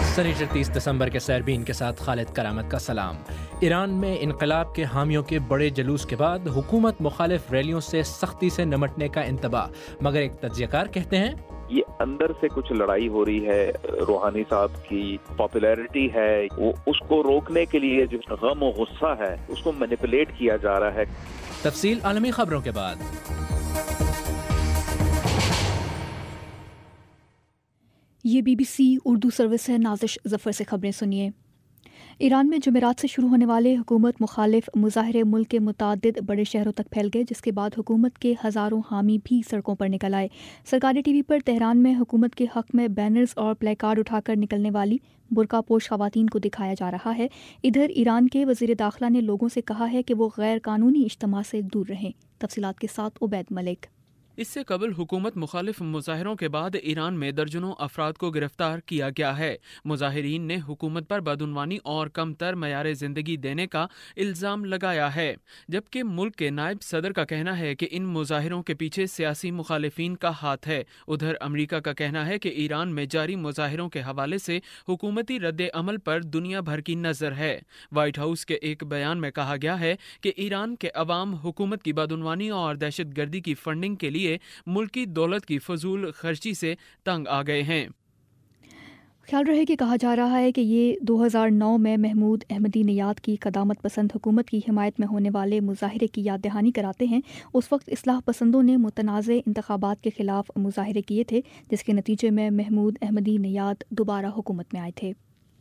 سنیچر 30 دسمبر کے سیربین کے ساتھ خالد کرامت کا سلام۔ ایران میں انقلاب کے حامیوں کے بڑے جلوس کے بعد حکومت مخالف ریلیوں سے سختی سے نمٹنے کا انتباہ، مگر ایک تجزیہ کار کہتے ہیں یہ اندر سے کچھ لڑائی ہو رہی ہے۔ روحانی صاحب کی پاپولیرٹی ہے، وہ اس کو روکنے کے لیے جو غم و غصہ ہے اس کو مینیپولیٹ کیا جا رہا ہے۔ تفصیل عالمی خبروں کے بعد۔ یہ BBC اردو سروس ہے۔ نازش ظفر سے خبریں سنیے۔ ایران میں جمعرات سے شروع ہونے والے حکومت مخالف مظاہرے ملک کے متعدد بڑے شہروں تک پھیل گئے، جس کے بعد حکومت کے ہزاروں حامی بھی سڑکوں پر نکل آئے۔ سرکاری ٹی وی پر تہران میں حکومت کے حق میں بینرز اور پلے کارڈ اٹھا کر نکلنے والی برقع پوش خواتین کو دکھایا جا رہا ہے۔ ادھر ایران کے وزیر داخلہ نے لوگوں سے کہا ہے کہ وہ غیر قانونی اجتماع سے دور رہیں۔ تفصیلات کے ساتھ عبید ملک۔ اس سے قبل حکومت مخالف مظاہروں کے بعد ایران میں درجنوں افراد کو گرفتار کیا گیا ہے۔ مظاہرین نے حکومت پر بدعنوانی اور کم تر معیار زندگی دینے کا الزام لگایا ہے، جبکہ ملک کے نائب صدر کا کہنا ہے کہ ان مظاہروں کے پیچھے سیاسی مخالفین کا ہاتھ ہے۔ ادھر امریکہ کا کہنا ہے کہ ایران میں جاری مظاہروں کے حوالے سے حکومتی رد عمل پر دنیا بھر کی نظر ہے۔ وائٹ ہاؤس کے ایک بیان میں کہا گیا ہے کہ ایران کے عوام حکومت کی بدعنوانی اور دہشت گردی کی فنڈنگ کے لیے ملکی دولت کی فضول خرچی سے تنگ آ گئے ہیں۔ خیال رہے کہ کہا جا رہا ہے کہ یہ 2009 میں محمود احمدی نیاد کی قدامت پسند حکومت کی حمایت میں ہونے والے مظاہرے کی یاد دہانی کراتے ہیں۔ اس وقت اصلاح پسندوں نے متنازع انتخابات کے خلاف مظاہرے کیے تھے، جس کے نتیجے میں محمود احمدی نیاد دوبارہ حکومت میں آئے تھے۔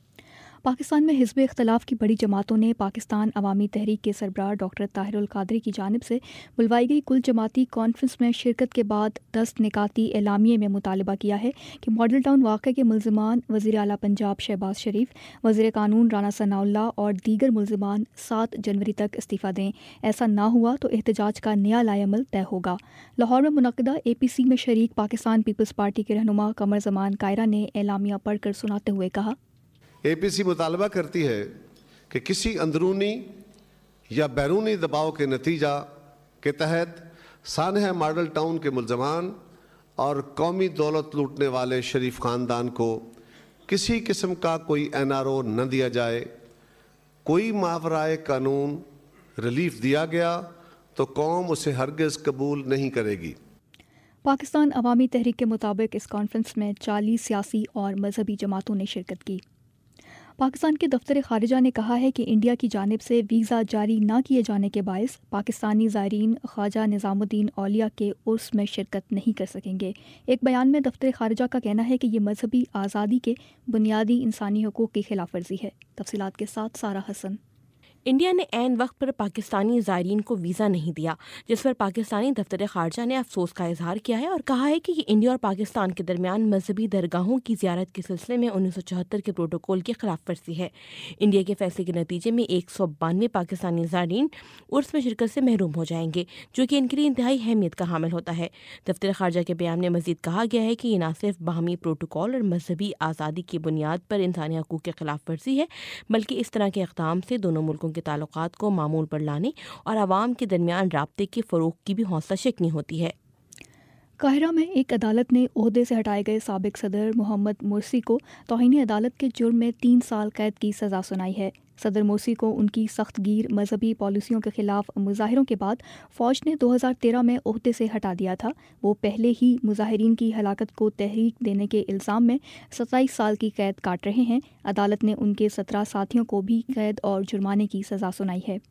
پاکستان میں حزب اختلاف کی بڑی جماعتوں نے پاکستان عوامی تحریک کے سربراہ ڈاکٹر طاہر القادری کی جانب سے بلوائی گئی کل جماعتی کانفرنس میں شرکت کے بعد 10 نکاتی اعلامیے میں مطالبہ کیا ہے کہ ماڈل ٹاؤن واقعے کے ملزمان وزیر اعلیٰ پنجاب شہباز شریف، وزیر قانون رانا ثناء اللہ اور دیگر ملزمان 7 جنوری تک استعفیٰ دیں۔ ایسا نہ ہوا تو احتجاج کا نیا لائحہ عمل طے ہوگا۔ لاہور میں منعقدہ APC میں شریک پاکستان پیپلز پارٹی کے رہنما قمر زمان کائرہ نے اعلامیہ پڑھ کر سناتے ہوئے کہا، APC مطالبہ کرتی ہے کہ کسی اندرونی یا بیرونی دباؤ کے نتیجہ کے تحت سانحہ ماڈل ٹاؤن کے ملزمان اور قومی دولت لوٹنے والے شریف خاندان کو کسی قسم کا کوئی NRO نہ دیا جائے۔ کوئی ماورائے قانون ریلیف دیا گیا تو قوم اسے ہرگز قبول نہیں کرے گی۔ پاکستان عوامی تحریک کے مطابق اس کانفرنس میں 40 سیاسی اور مذہبی جماعتوں نے شرکت کی۔ پاکستان کے دفتر خارجہ نے کہا ہے کہ انڈیا کی جانب سے ویزا جاری نہ کیے جانے کے باعث پاکستانی زائرین خواجہ نظام الدین اولیاء کے عرس میں شرکت نہیں کر سکیں گے۔ ایک بیان میں دفتر خارجہ کا کہنا ہے کہ یہ مذہبی آزادی کے بنیادی انسانی حقوق کی خلاف ورزی ہے۔ تفصیلات کے ساتھ سارہ حسن۔ انڈیا نے عین وقت پر پاکستانی زائرین کو ویزا نہیں دیا، جس پر پاکستانی دفتر خارجہ نے افسوس کا اظہار کیا ہے اور کہا ہے کہ یہ انڈیا اور پاکستان کے درمیان مذہبی درگاہوں کی زیارت کے سلسلے میں 1974 کے پروٹوکول کی خلاف ورزی ہے۔ انڈیا کے فیصلے کے نتیجے میں 192 پاکستانی زائرین عرس میں شرکت سے محروم ہو جائیں گے، جو کہ ان کے لیے انتہائی اہمیت کا حامل ہوتا ہے۔ دفتر خارجہ کے بیان میں مزید کہا گیا ہے کہ یہ نہ صرف باہمی پروٹوکول اور مذہبی آزادی کی بنیاد پر انسانی حقوق کے خلاف ورزی ہے، بلکہ اس طرح کے اقدام سے دونوں ملکوں کے تعلقات کو معمول پر لانے اور عوام کے درمیان رابطے کے فروغ کی بھی حوصلہ شکنی ہوتی ہے۔ قاہرہ میں ایک عدالت نے عہدے سے ہٹائے گئے سابق صدر محمد مرسی کو توہین عدالت کے جرم میں 3 سال قید کی سزا سنائی ہے۔ صدر مرسی کو ان کی سخت گیر مذہبی پالیسیوں کے خلاف مظاہروں کے بعد فوج نے 2013 میں عہدے سے ہٹا دیا تھا۔ وہ پہلے ہی مظاہرین کی ہلاکت کو تحریک دینے کے الزام میں 27 سال کی قید کاٹ رہے ہیں۔ عدالت نے ان کے 17 ساتھیوں کو بھی قید اور جرمانے کی سزا سنائی ہے۔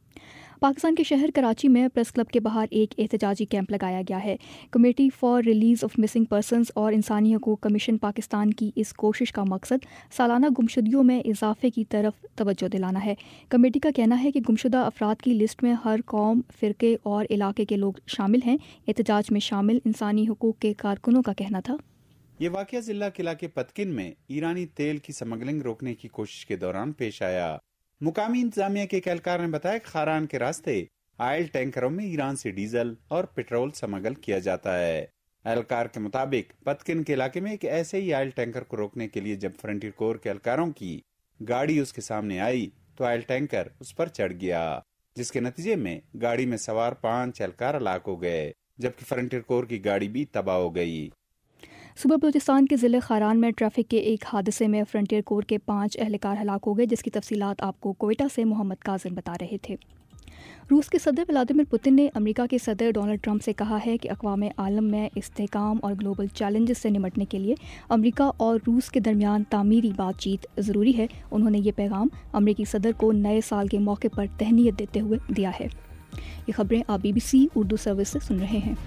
پاکستان کے شہر کراچی میں پریس کلب کے باہر ایک احتجاجی کیمپ لگایا گیا ہے۔ Committee for release of missing persons اور انسانی حقوق کمیشن پاکستان کی اس کوشش کا مقصد سالانہ گمشدگیوں میں اضافے کی طرف توجہ دلانا ہے۔ کمیٹی کا کہنا ہے کہ گمشدہ افراد کی لسٹ میں ہر قوم، فرقے اور علاقے کے لوگ شامل ہیں۔ احتجاج میں شامل انسانی حقوق کے کارکنوں کا کہنا تھا، یہ واقعہ ضلع قلعہ کے پتکن میں ایرانی تیل کی سمگلنگ روکنے کی کوشش کے دوران پیش آیا۔ مقامی انتظامیہ کے اہلکار نے بتایا کہ خاران کے راستے آئل ٹینکروں میں ایران سے ڈیزل اور پٹرول سمگل کیا جاتا ہے۔ اہلکار کے مطابق پتکن کے علاقے میں ایک ایسے ہی آئل ٹینکر کو روکنے کے لیے جب فرنٹیر کور کے اہلکاروں کی گاڑی اس کے سامنے آئی تو آئل ٹینکر اس پر چڑھ گیا، جس کے نتیجے میں گاڑی میں سوار 5 اہلکار ہلاک ہو گئے، جبکہ فرنٹیر کور کی گاڑی بھی تباہ ہو گئی۔ صوبہ بلوچستان کے ضلع خاران میں ٹریفک کے ایک حادثے میں فرنٹیئر کور کے 5 اہلکار ہلاک ہو گئے، جس کی تفصیلات آپ کو کوئٹہ سے محمد کاظم بتا رہے تھے۔ روس کے صدر ولادیمیر پوتن نے امریکہ کے صدر ڈونلڈ ٹرمپ سے کہا ہے کہ اقوام عالم میں استحکام اور گلوبل چیلنجز سے نمٹنے کے لیے امریکہ اور روس کے درمیان تعمیری بات چیت ضروری ہے۔ انہوں نے یہ پیغام امریکی صدر کو نئے سال کے موقع پر تہنیت دیتے ہوئے دیا ہے۔ یہ خبریں آپ BBC اردو سروس سے سن رہے ہیں۔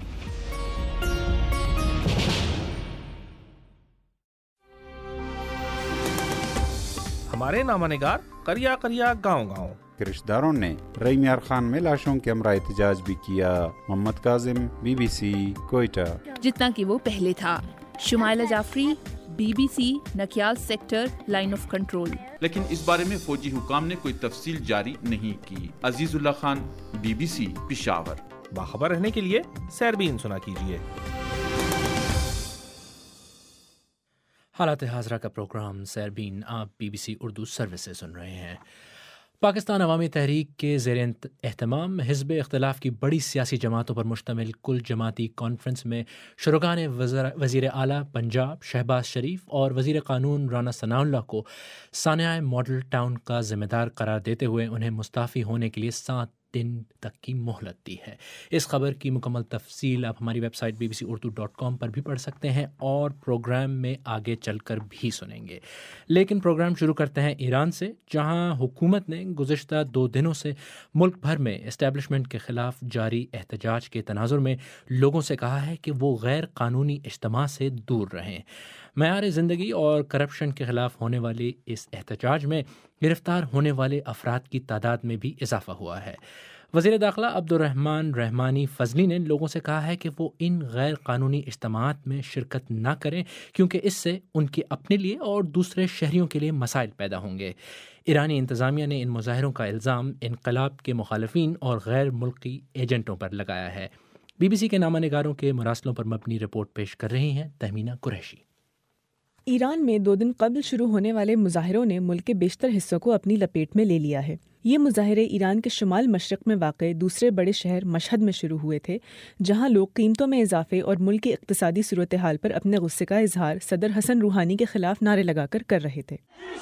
ہمارے نامہ نگار کریا کریا گاؤں گاؤں کے رشتہ داروں نے رئی میار خان میں لاشوں کے ہمراہ احتجاج بھی کیا۔ محمد کاظم، BBC کوئٹہ۔ جتنا کہ وہ پہلے تھا۔ Shumaila Jafri, BBC Nakyal sector line of control. لیکن اس بارے میں فوجی حکام نے کوئی تفصیل جاری نہیں کی۔ عزیز اللہ خان، BBC پشاور۔ باخبر رہنے کے لیے سیربین سنا کیجیے۔ حالات حاضرہ کا پروگرام سیربین آپ BBC اردو سروس سے سن رہے ہیں۔ پاکستان عوامی تحریک کے زیر اہتمام حزب اختلاف کی بڑی سیاسی جماعتوں پر مشتمل کل جماعتی کانفرنس میں شرکاء نے وزیر اعلیٰ پنجاب شہباز شریف اور وزیر قانون رانا ثناء اللہ کو سانحہ ماڈل ٹاؤن کا ذمہ دار قرار دیتے ہوئے انہیں مستعفی ہونے کے لیے 7 دن تک کی مہلت دی ہے۔ اس خبر کی مکمل تفصیل آپ ہماری ویب سائٹ bbcurdu.com پر بھی پڑھ سکتے ہیں اور پروگرام میں آگے چل کر بھی سنیں گے۔ لیکن پروگرام شروع کرتے ہیں ایران سے، جہاں حکومت نے گزشتہ 2 دنوں سے ملک بھر میں اسٹیبلشمنٹ کے خلاف جاری احتجاج کے تناظر میں لوگوں سے کہا ہے کہ وہ غیر قانونی اجتماع سے دور رہیں۔ معیار زندگی اور کرپشن کے خلاف ہونے والے اس احتجاج میں گرفتار ہونے والے افراد کی تعداد میں بھی اضافہ ہوا ہے۔ وزیر داخلہ عبدالرحمن رحمانی فضلی نے لوگوں سے کہا ہے کہ وہ ان غیر قانونی اجتماعات میں شرکت نہ کریں، کیونکہ اس سے ان کے اپنے لیے اور دوسرے شہریوں کے لیے مسائل پیدا ہوں گے۔ ایرانی انتظامیہ نے ان مظاہروں کا الزام انقلاب کے مخالفین اور غیر ملکی ایجنٹوں پر لگایا ہے۔ BBC کے نامہ نگاروں کے مراسلوں پر مبنی رپورٹ پیش کر رہی ہیں تہمینہ قریشی۔ ایران میں 2 دن قبل شروع ہونے والے مظاہروں نے ملک کے بیشتر حصوں کو اپنی لپیٹ میں لے لیا ہے۔ یہ مظاہرے ایران کے شمال مشرق میں واقع دوسرے بڑے شہر مشہد میں شروع ہوئے تھے، جہاں لوگ قیمتوں میں اضافے اور ملک کی اقتصادی صورتحال پر اپنے غصے کا اظہار صدر حسن روحانی کے خلاف نعرے لگا کر رہے تھے۔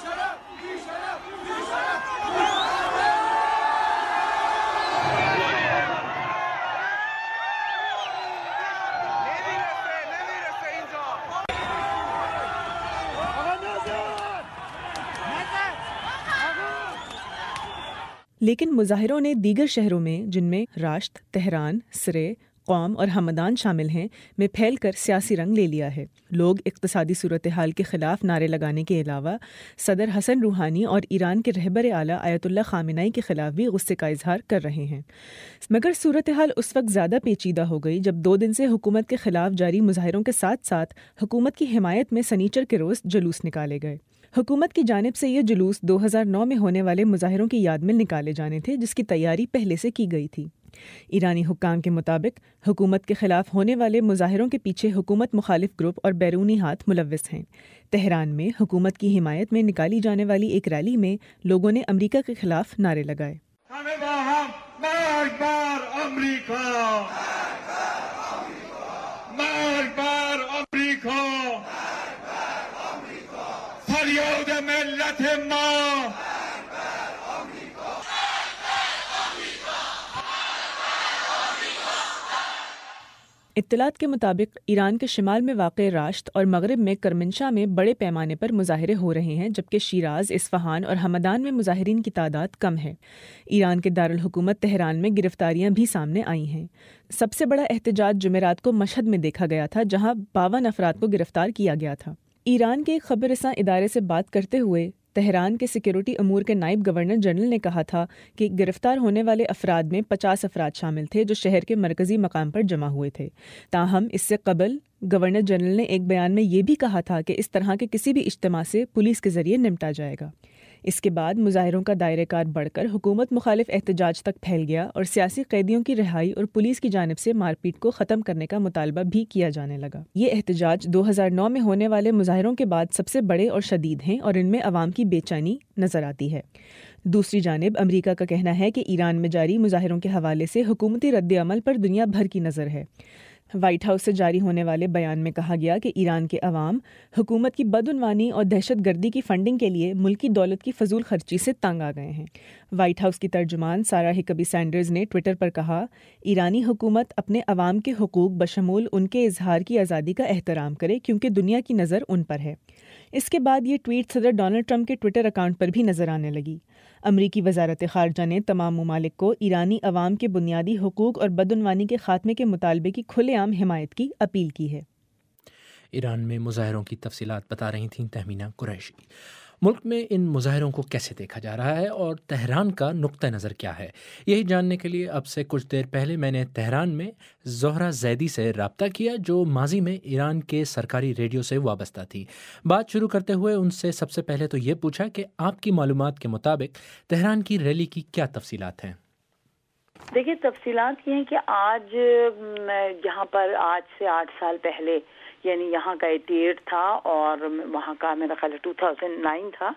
لیکن مظاہروں نے دیگر شہروں میں، جن میں راشت، تہران، سرے، قوم اور ہمدان شامل ہیں، میں پھیل کر سیاسی رنگ لے لیا ہے۔ لوگ اقتصادی صورتحال کے خلاف نعرے لگانے کے علاوہ صدر حسن روحانی اور ایران کے رہبر اعلیٰ آیت اللہ خامنئی کے خلاف بھی غصے کا اظہار کر رہے ہیں۔ مگر صورتحال اس وقت زیادہ پیچیدہ ہو گئی جب 2 دن سے حکومت کے خلاف جاری مظاہروں کے ساتھ ساتھ حکومت کی حمایت میں سنیچر کے روز جلوس نکالے گئے۔ حکومت کی جانب سے یہ جلوس 2009 میں ہونے والے مظاہروں کی یاد میں نکالے جانے تھے، جس کی تیاری پہلے سے کی گئی تھی۔ ایرانی حکام کے مطابق حکومت کے خلاف ہونے والے مظاہروں کے پیچھے حکومت مخالف گروپ اور بیرونی ہاتھ ملوث ہیں۔ تہران میں حکومت کی حمایت میں نکالی جانے والی ایک ریلی میں لوگوں نے امریکہ کے خلاف نعرے لگائے۔ اطلاعات کے مطابق ایران کے شمال میں واقع راشت اور مغرب میں کرمنشاہ میں بڑے پیمانے پر مظاہرے ہو رہے ہیں، جبکہ شیراز، اصفہان اور ہمدان میں مظاہرین کی تعداد کم ہے۔ ایران کے دارالحکومت تہران میں گرفتاریاں بھی سامنے آئی ہیں۔ سب سے بڑا احتجاج جمعرات کو مشہد میں دیکھا گیا تھا، جہاں 52 افراد کو گرفتار کیا گیا تھا۔ ایران کے ایک خبر رساں ادارے سے بات کرتے ہوئے تہران کے سیکیورٹی امور کے نائب گورنر جنرل نے کہا تھا کہ گرفتار ہونے والے افراد میں 50 افراد شامل تھے جو شہر کے مرکزی مقام پر جمع ہوئے تھے۔ تاہم اس سے قبل گورنر جنرل نے ایک بیان میں یہ بھی کہا تھا کہ اس طرح کے کسی بھی اجتماع سے پولیس کے ذریعے نمٹا جائے گا۔ اس کے بعد مظاہروں کا دائرہ کار بڑھ کر حکومت مخالف احتجاج تک پھیل گیا اور سیاسی قیدیوں کی رہائی اور پولیس کی جانب سے مار پیٹ کو ختم کرنے کا مطالبہ بھی کیا جانے لگا۔ یہ احتجاج 2009 میں ہونے والے مظاہروں کے بعد سب سے بڑے اور شدید ہیں اور ان میں عوام کی بے چینی نظر آتی ہے۔ دوسری جانب امریکہ کا کہنا ہے کہ ایران میں جاری مظاہروں کے حوالے سے حکومتی رد عمل پر دنیا بھر کی نظر ہے۔ وائٹ ہاؤس سے جاری ہونے والے بیان میں کہا گیا کہ ایران کے عوام حکومت کی بدعنوانی اور دہشت گردی کی فنڈنگ کے لیے ملکی دولت کی فضول خرچی سے تنگ آ گئے ہیں۔ وائٹ ہاؤس کی ترجمان سارا ہکبی سینڈرز نے ٹویٹر پر کہا، ایرانی حکومت اپنے عوام کے حقوق بشمول ان کے اظہار کی آزادی کا احترام کرے کیونکہ دنیا کی نظر ان پر ہے۔ اس کے بعد یہ ٹویٹ صدر ڈونلڈ ٹرمپ کے ٹویٹر اکاؤنٹ پر بھی نظر آنے لگی۔ امریکی وزارت خارجہ نے تمام ممالک کو ایرانی عوام کے بنیادی حقوق اور بدعنوانی کے خاتمے کے مطالبے کی کھلے عام حمایت کی اپیل کی ہے۔ ایران میں مظاہروں کی تفصیلات بتا رہی تھیں تہمینہ قریشی۔ ملک میں ان مظاہروں کو کیسے دیکھا جا رہا ہے اور تہران کا نقطہ نظر کیا ہے، یہی جاننے کے لیے اب سے کچھ دیر پہلے میں نے تہران میں زہرہ زیدی سے رابطہ کیا، جو ماضی میں ایران کے سرکاری ریڈیو سے وابستہ تھی۔ بات شروع کرتے ہوئے ان سے سب سے پہلے تو یہ پوچھا کہ آپ کی معلومات کے مطابق تہران کی ریلی کی کیا تفصیلات ہیں؟ دیکھیے، تفصیلات یہ ہیں کہ آج یہاں پر آج سے 8 سال پہلے، یعنی یہاں کا 88 تھا اور وہاں کا میرا خیال 2009 تھا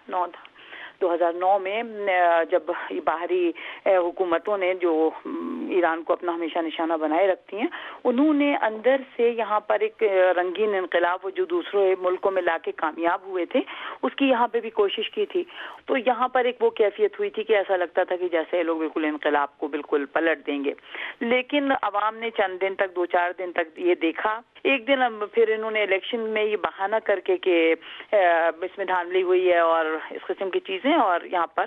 2009 میں جب باہری حکومتوں نے جو ایران کو اپنا ہمیشہ نشانہ بنائے رکھتی ہیں، انہوں نے اندر سے یہاں پر ایک رنگین انقلاب جو دوسرے ملکوں میں لا کے کامیاب ہوئے تھے، اس کی یہاں پہ بھی کوشش کی تھی۔ تو یہاں پر ایک وہ کیفیت ہوئی تھی کہ ایسا لگتا تھا کہ جیسے لوگ بالکل انقلاب کو بالکل پلٹ دیں گے، لیکن عوام نے چند دن تک 2-4 دن تک یہ دیکھا۔ ایک دن پھر انہوں نے الیکشن میں یہ بہانہ کر کے کہ اس میں دھاندلی ہوئی ہے اور اس قسم کی چیزیں، اور یہاں پر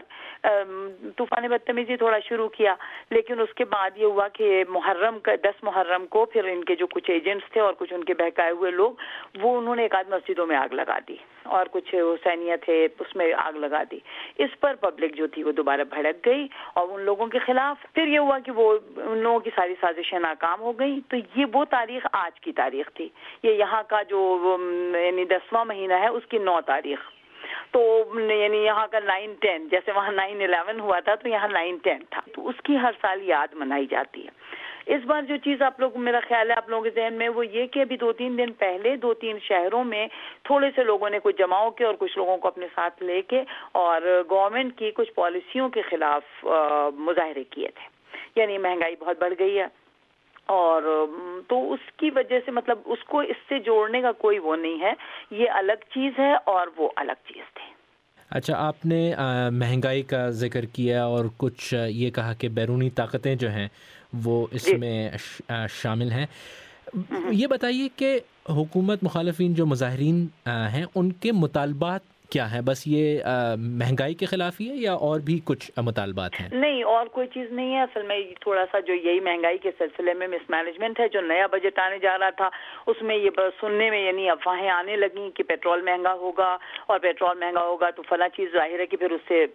طوفان بدتمیزی تھوڑا شروع کیا۔ لیکن اس کے بعد یہ ہوا کہ محرم کا 10 محرم کو پھر ان کے جو کچھ ایجنٹس تھے اور کچھ ان کے بہکائے ہوئے لوگ، وہ انہوں نے ایک آدھ مسجدوں میں آگ لگا دی اور کچھ حسینیہ تھے اس میں آگ لگا دی۔ اس پر پبلک جو تھی وہ دوبارہ بھڑک گئی اور ان لوگوں کے خلاف پھر یہ ہوا کہ وہ ان لوگوں کی ساری سازشیں ناکام ہو گئی۔ تو یہ وہ تاریخ آج کی تاریخ تھی، یہ یہاں کا جو یعنی 10واں مہینہ ہے اس کی 9 تاریخ، تو یعنی یہاں کا 9/10، جیسے وہاں 9/11 ہوا تھا تو یہاں 9/10 تھا، تو اس کی ہر سال یاد منائی جاتی ہے۔ اس بار جو چیز آپ لوگ، میرا خیال ہے آپ لوگوں کے ذہن میں وہ یہ کہ ابھی 2-3 دن پہلے 2-3 شہروں میں تھوڑے سے لوگوں نے کچھ جماؤ کے اور کچھ لوگوں کو اپنے ساتھ لے کے اور گورنمنٹ کی کچھ پالیسیوں کے خلاف مظاہرے کیے تھے۔ یعنی مہنگائی بہت بڑھ گئی ہے اور تو اس کی وجہ سے مطلب اس کو اس سے جوڑنے کا کوئی وہ نہیں ہے، یہ الگ چیز ہے اور وہ الگ چیز تھی۔ اچھا، آپ نے مہنگائی کا ذکر کیا اور کچھ یہ کہا کہ بیرونی طاقتیں جو ہیں وہ اس میں شامل ہیں۔ یہ بتائیے کہ حکومت مخالفین جو مظاہرین ہیں ان کے مطالبات کیا ہے؟ بس یہ مہنگائی کے خلاف ہی ہے یا اور بھی کچھ مطالبات ہیں؟ نہیں، اور کوئی چیز نہیں ہے۔ اصل میں تھوڑا سا جو یہی مہنگائی کے سلسلے میں مس مینجمنٹ ہے۔ جو نیا بجٹ آنے جا رہا تھا اس میں یہ سننے میں یعنی افواہیں آنے لگیں کہ پیٹرول مہنگا ہوگا اور پیٹرول مہنگا ہوگا تو فلاں چیز ظاہر ہے کہ پھر اس سے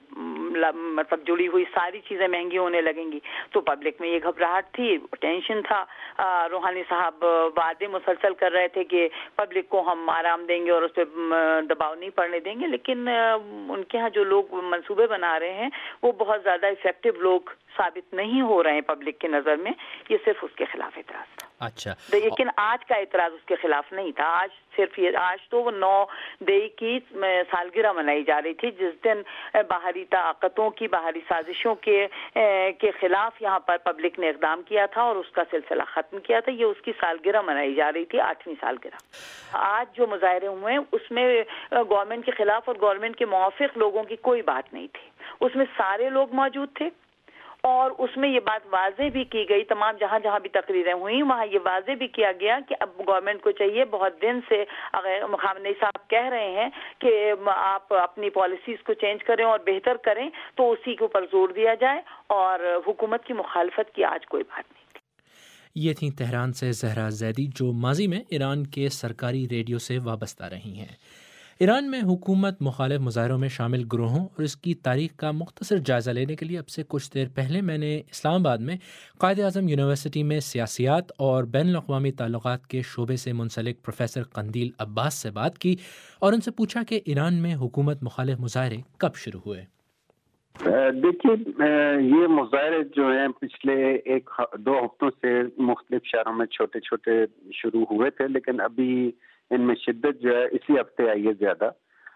مطلب جڑی ہوئی ساری چیزیں مہنگی ہونے لگیں گی۔ تو پبلک میں یہ گھبراہٹ تھی، ٹینشن تھا۔ روحانی صاحب وعدے مسلسل کر رہے تھے کہ پبلک کو ہم آرام دیں گے اور اس پہ دباؤ نہیں پڑنے دیں گے، لیکن ان کے ہاں جو لوگ منصوبے بنا رہے ہیں وہ بہت زیادہ افیکٹو لوگ ثابت نہیں ہو رہے ہیں پبلک کی نظر میں۔ یہ صرف اس کے خلاف اعتراض تھا۔ اچھا، لیکن آج کا اعتراض اس کے خلاف نہیں تھا۔ آج صرف یہ، آج تو وہ 9 دئی کی سالگرہ منائی جا رہی تھی جس دن باہری طاقتوں کی باہری سازشوں کے خلاف یہاں پر پبلک نے اقدام کیا تھا اور اس کا سلسلہ ختم کیا تھا۔ یہ اس کی سالگرہ منائی جا رہی تھی، 8ویں سالگرہ۔ آج جو مظاہرے ہوئے ہیں اس میں گورنمنٹ کے خلاف اور گورنمنٹ کے موافق لوگوں کی کوئی بات نہیں تھی، اس میں سارے لوگ موجود تھے اور اس میں یہ بات واضح بھی کی گئی، تمام جہاں جہاں بھی تقریریں ہوئیں وہاں یہ واضح بھی کیا گیا کہ اب گورنمنٹ کو چاہیے، بہت دن سے خامنئی صاحب کہہ رہے ہیں کہ آپ اپنی پالیسیز کو چینج کریں اور بہتر کریں، تو اسی کے اوپر زور دیا جائے اور حکومت کی مخالفت کی آج کوئی بات نہیں۔ یہ تھیں تہران سے زہرہ زیدی، جو ماضی میں ایران کے سرکاری ریڈیو سے وابستہ رہی ہیں۔ ایران میں حکومت مخالف مظاہروں میں شامل گروہوں اور اس کی تاریخ کا مختصر جائزہ لینے کے لیے اب سے کچھ دیر پہلے میں نے اسلام آباد میں قائد اعظم یونیورسٹی میں سیاسیات اور بین الاقوامی تعلقات کے شعبے سے منسلک پروفیسر قندیل عباس سے بات کی اور ان سے پوچھا کہ ایران میں حکومت مخالف مظاہرے کب شروع ہوئے۔ دیکھیے، یہ مظاہرے جو ہیں پچھلے 1-2 ہفتوں سے مختلف شہروں میں چھوٹے چھوٹے شروع ہوئے تھے، لیکن ابھی ان میں شدت جو ہے اسی ہفتے آئی ہے زیادہ،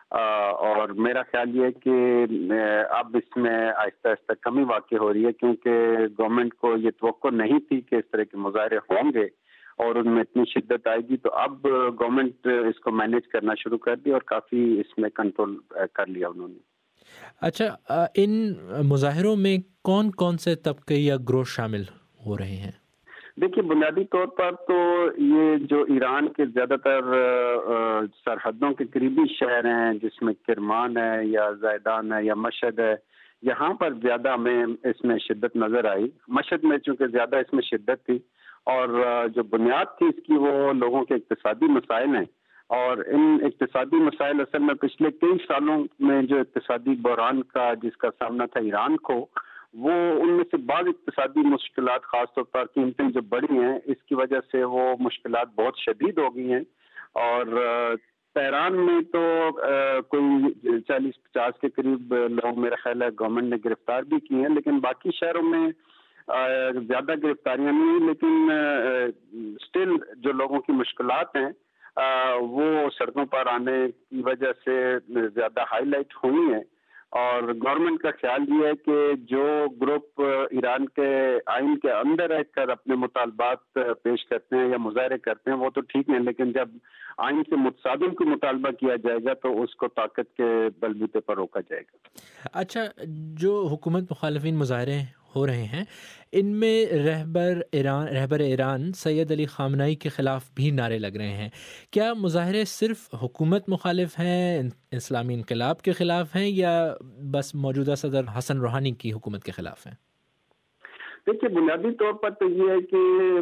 اور میرا خیال یہ ہے کہ اب اس میں آہستہ آہستہ کمی واقع ہو رہی ہے، کیونکہ گورنمنٹ کو یہ توقع نہیں تھی کہ اس طرح کے مظاہرے ہوں گے، اور ان میں اتنی شدت آئے گی. تو اب گورنمنٹ اس کو مینیج کرنا شروع کر دی اور کافی اس میں کنٹرول کر لیا انہوں نے. اچھا، ان مظاہروں میں کون کون سے طبقے یا گروہ شامل ہو رہے ہیں؟ دیکھیے، بنیادی طور پر تو یہ جو ایران کے زیادہ تر سرحدوں کے قریبی شہر ہیں، جس میں کرمان ہے یا زیدان ہے یا مشہد ہے، یہاں پر زیادہ ہمیں اس میں شدت نظر آئی. مشہد میں چونکہ زیادہ اس میں شدت تھی، اور جو بنیاد تھی اس کی وہ لوگوں کے اقتصادی مسائل ہیں. اور ان اقتصادی مسائل اصل میں پچھلے کئی سالوں میں جو اقتصادی بحران کا جس کا سامنا تھا ایران کو، وہ ان میں سے بعض اقتصادی مشکلات، خاص طور پر قیمتیں جو بڑھی ہیں، اس کی وجہ سے وہ مشکلات بہت شدید ہو گئی ہیں. اور تہران میں تو کوئی 40-50 کے قریب لوگ میرا خیال ہے گورنمنٹ نے گرفتار بھی کیے ہیں، لیکن باقی شہروں میں زیادہ گرفتاریاں نہیں ہیں. لیکن سٹل جو لوگوں کی مشکلات ہیں وہ سڑکوں پر آنے کی وجہ سے زیادہ ہائی لائٹ ہوئی ہیں. اور گورنمنٹ کا خیال یہ ہے کہ جو گروپ ایران کے آئین کے اندر رہ کر اپنے مطالبات پیش کرتے ہیں یا مظاہرے کرتے ہیں وہ تو ٹھیک ہیں، لیکن جب آئین سے متصادم کو مطالبہ کیا جائے گا تو اس کو طاقت کے بلبوتے پر روکا جائے گا. اچھا، جو حکومت مخالفین مظاہرے ہو رہے ہیں، ان میں رہبر ایران سید علی خامنہئی کے خلاف بھی نعرے لگ رہے ہیں. کیا مظاہرے صرف حکومت مخالف ہیں، اسلامی انقلاب کے خلاف ہیں، یا بس موجودہ صدر حسن روحانی کی حکومت کے خلاف ہیں؟ دیکھیے، بنیادی طور پر تو یہ ہے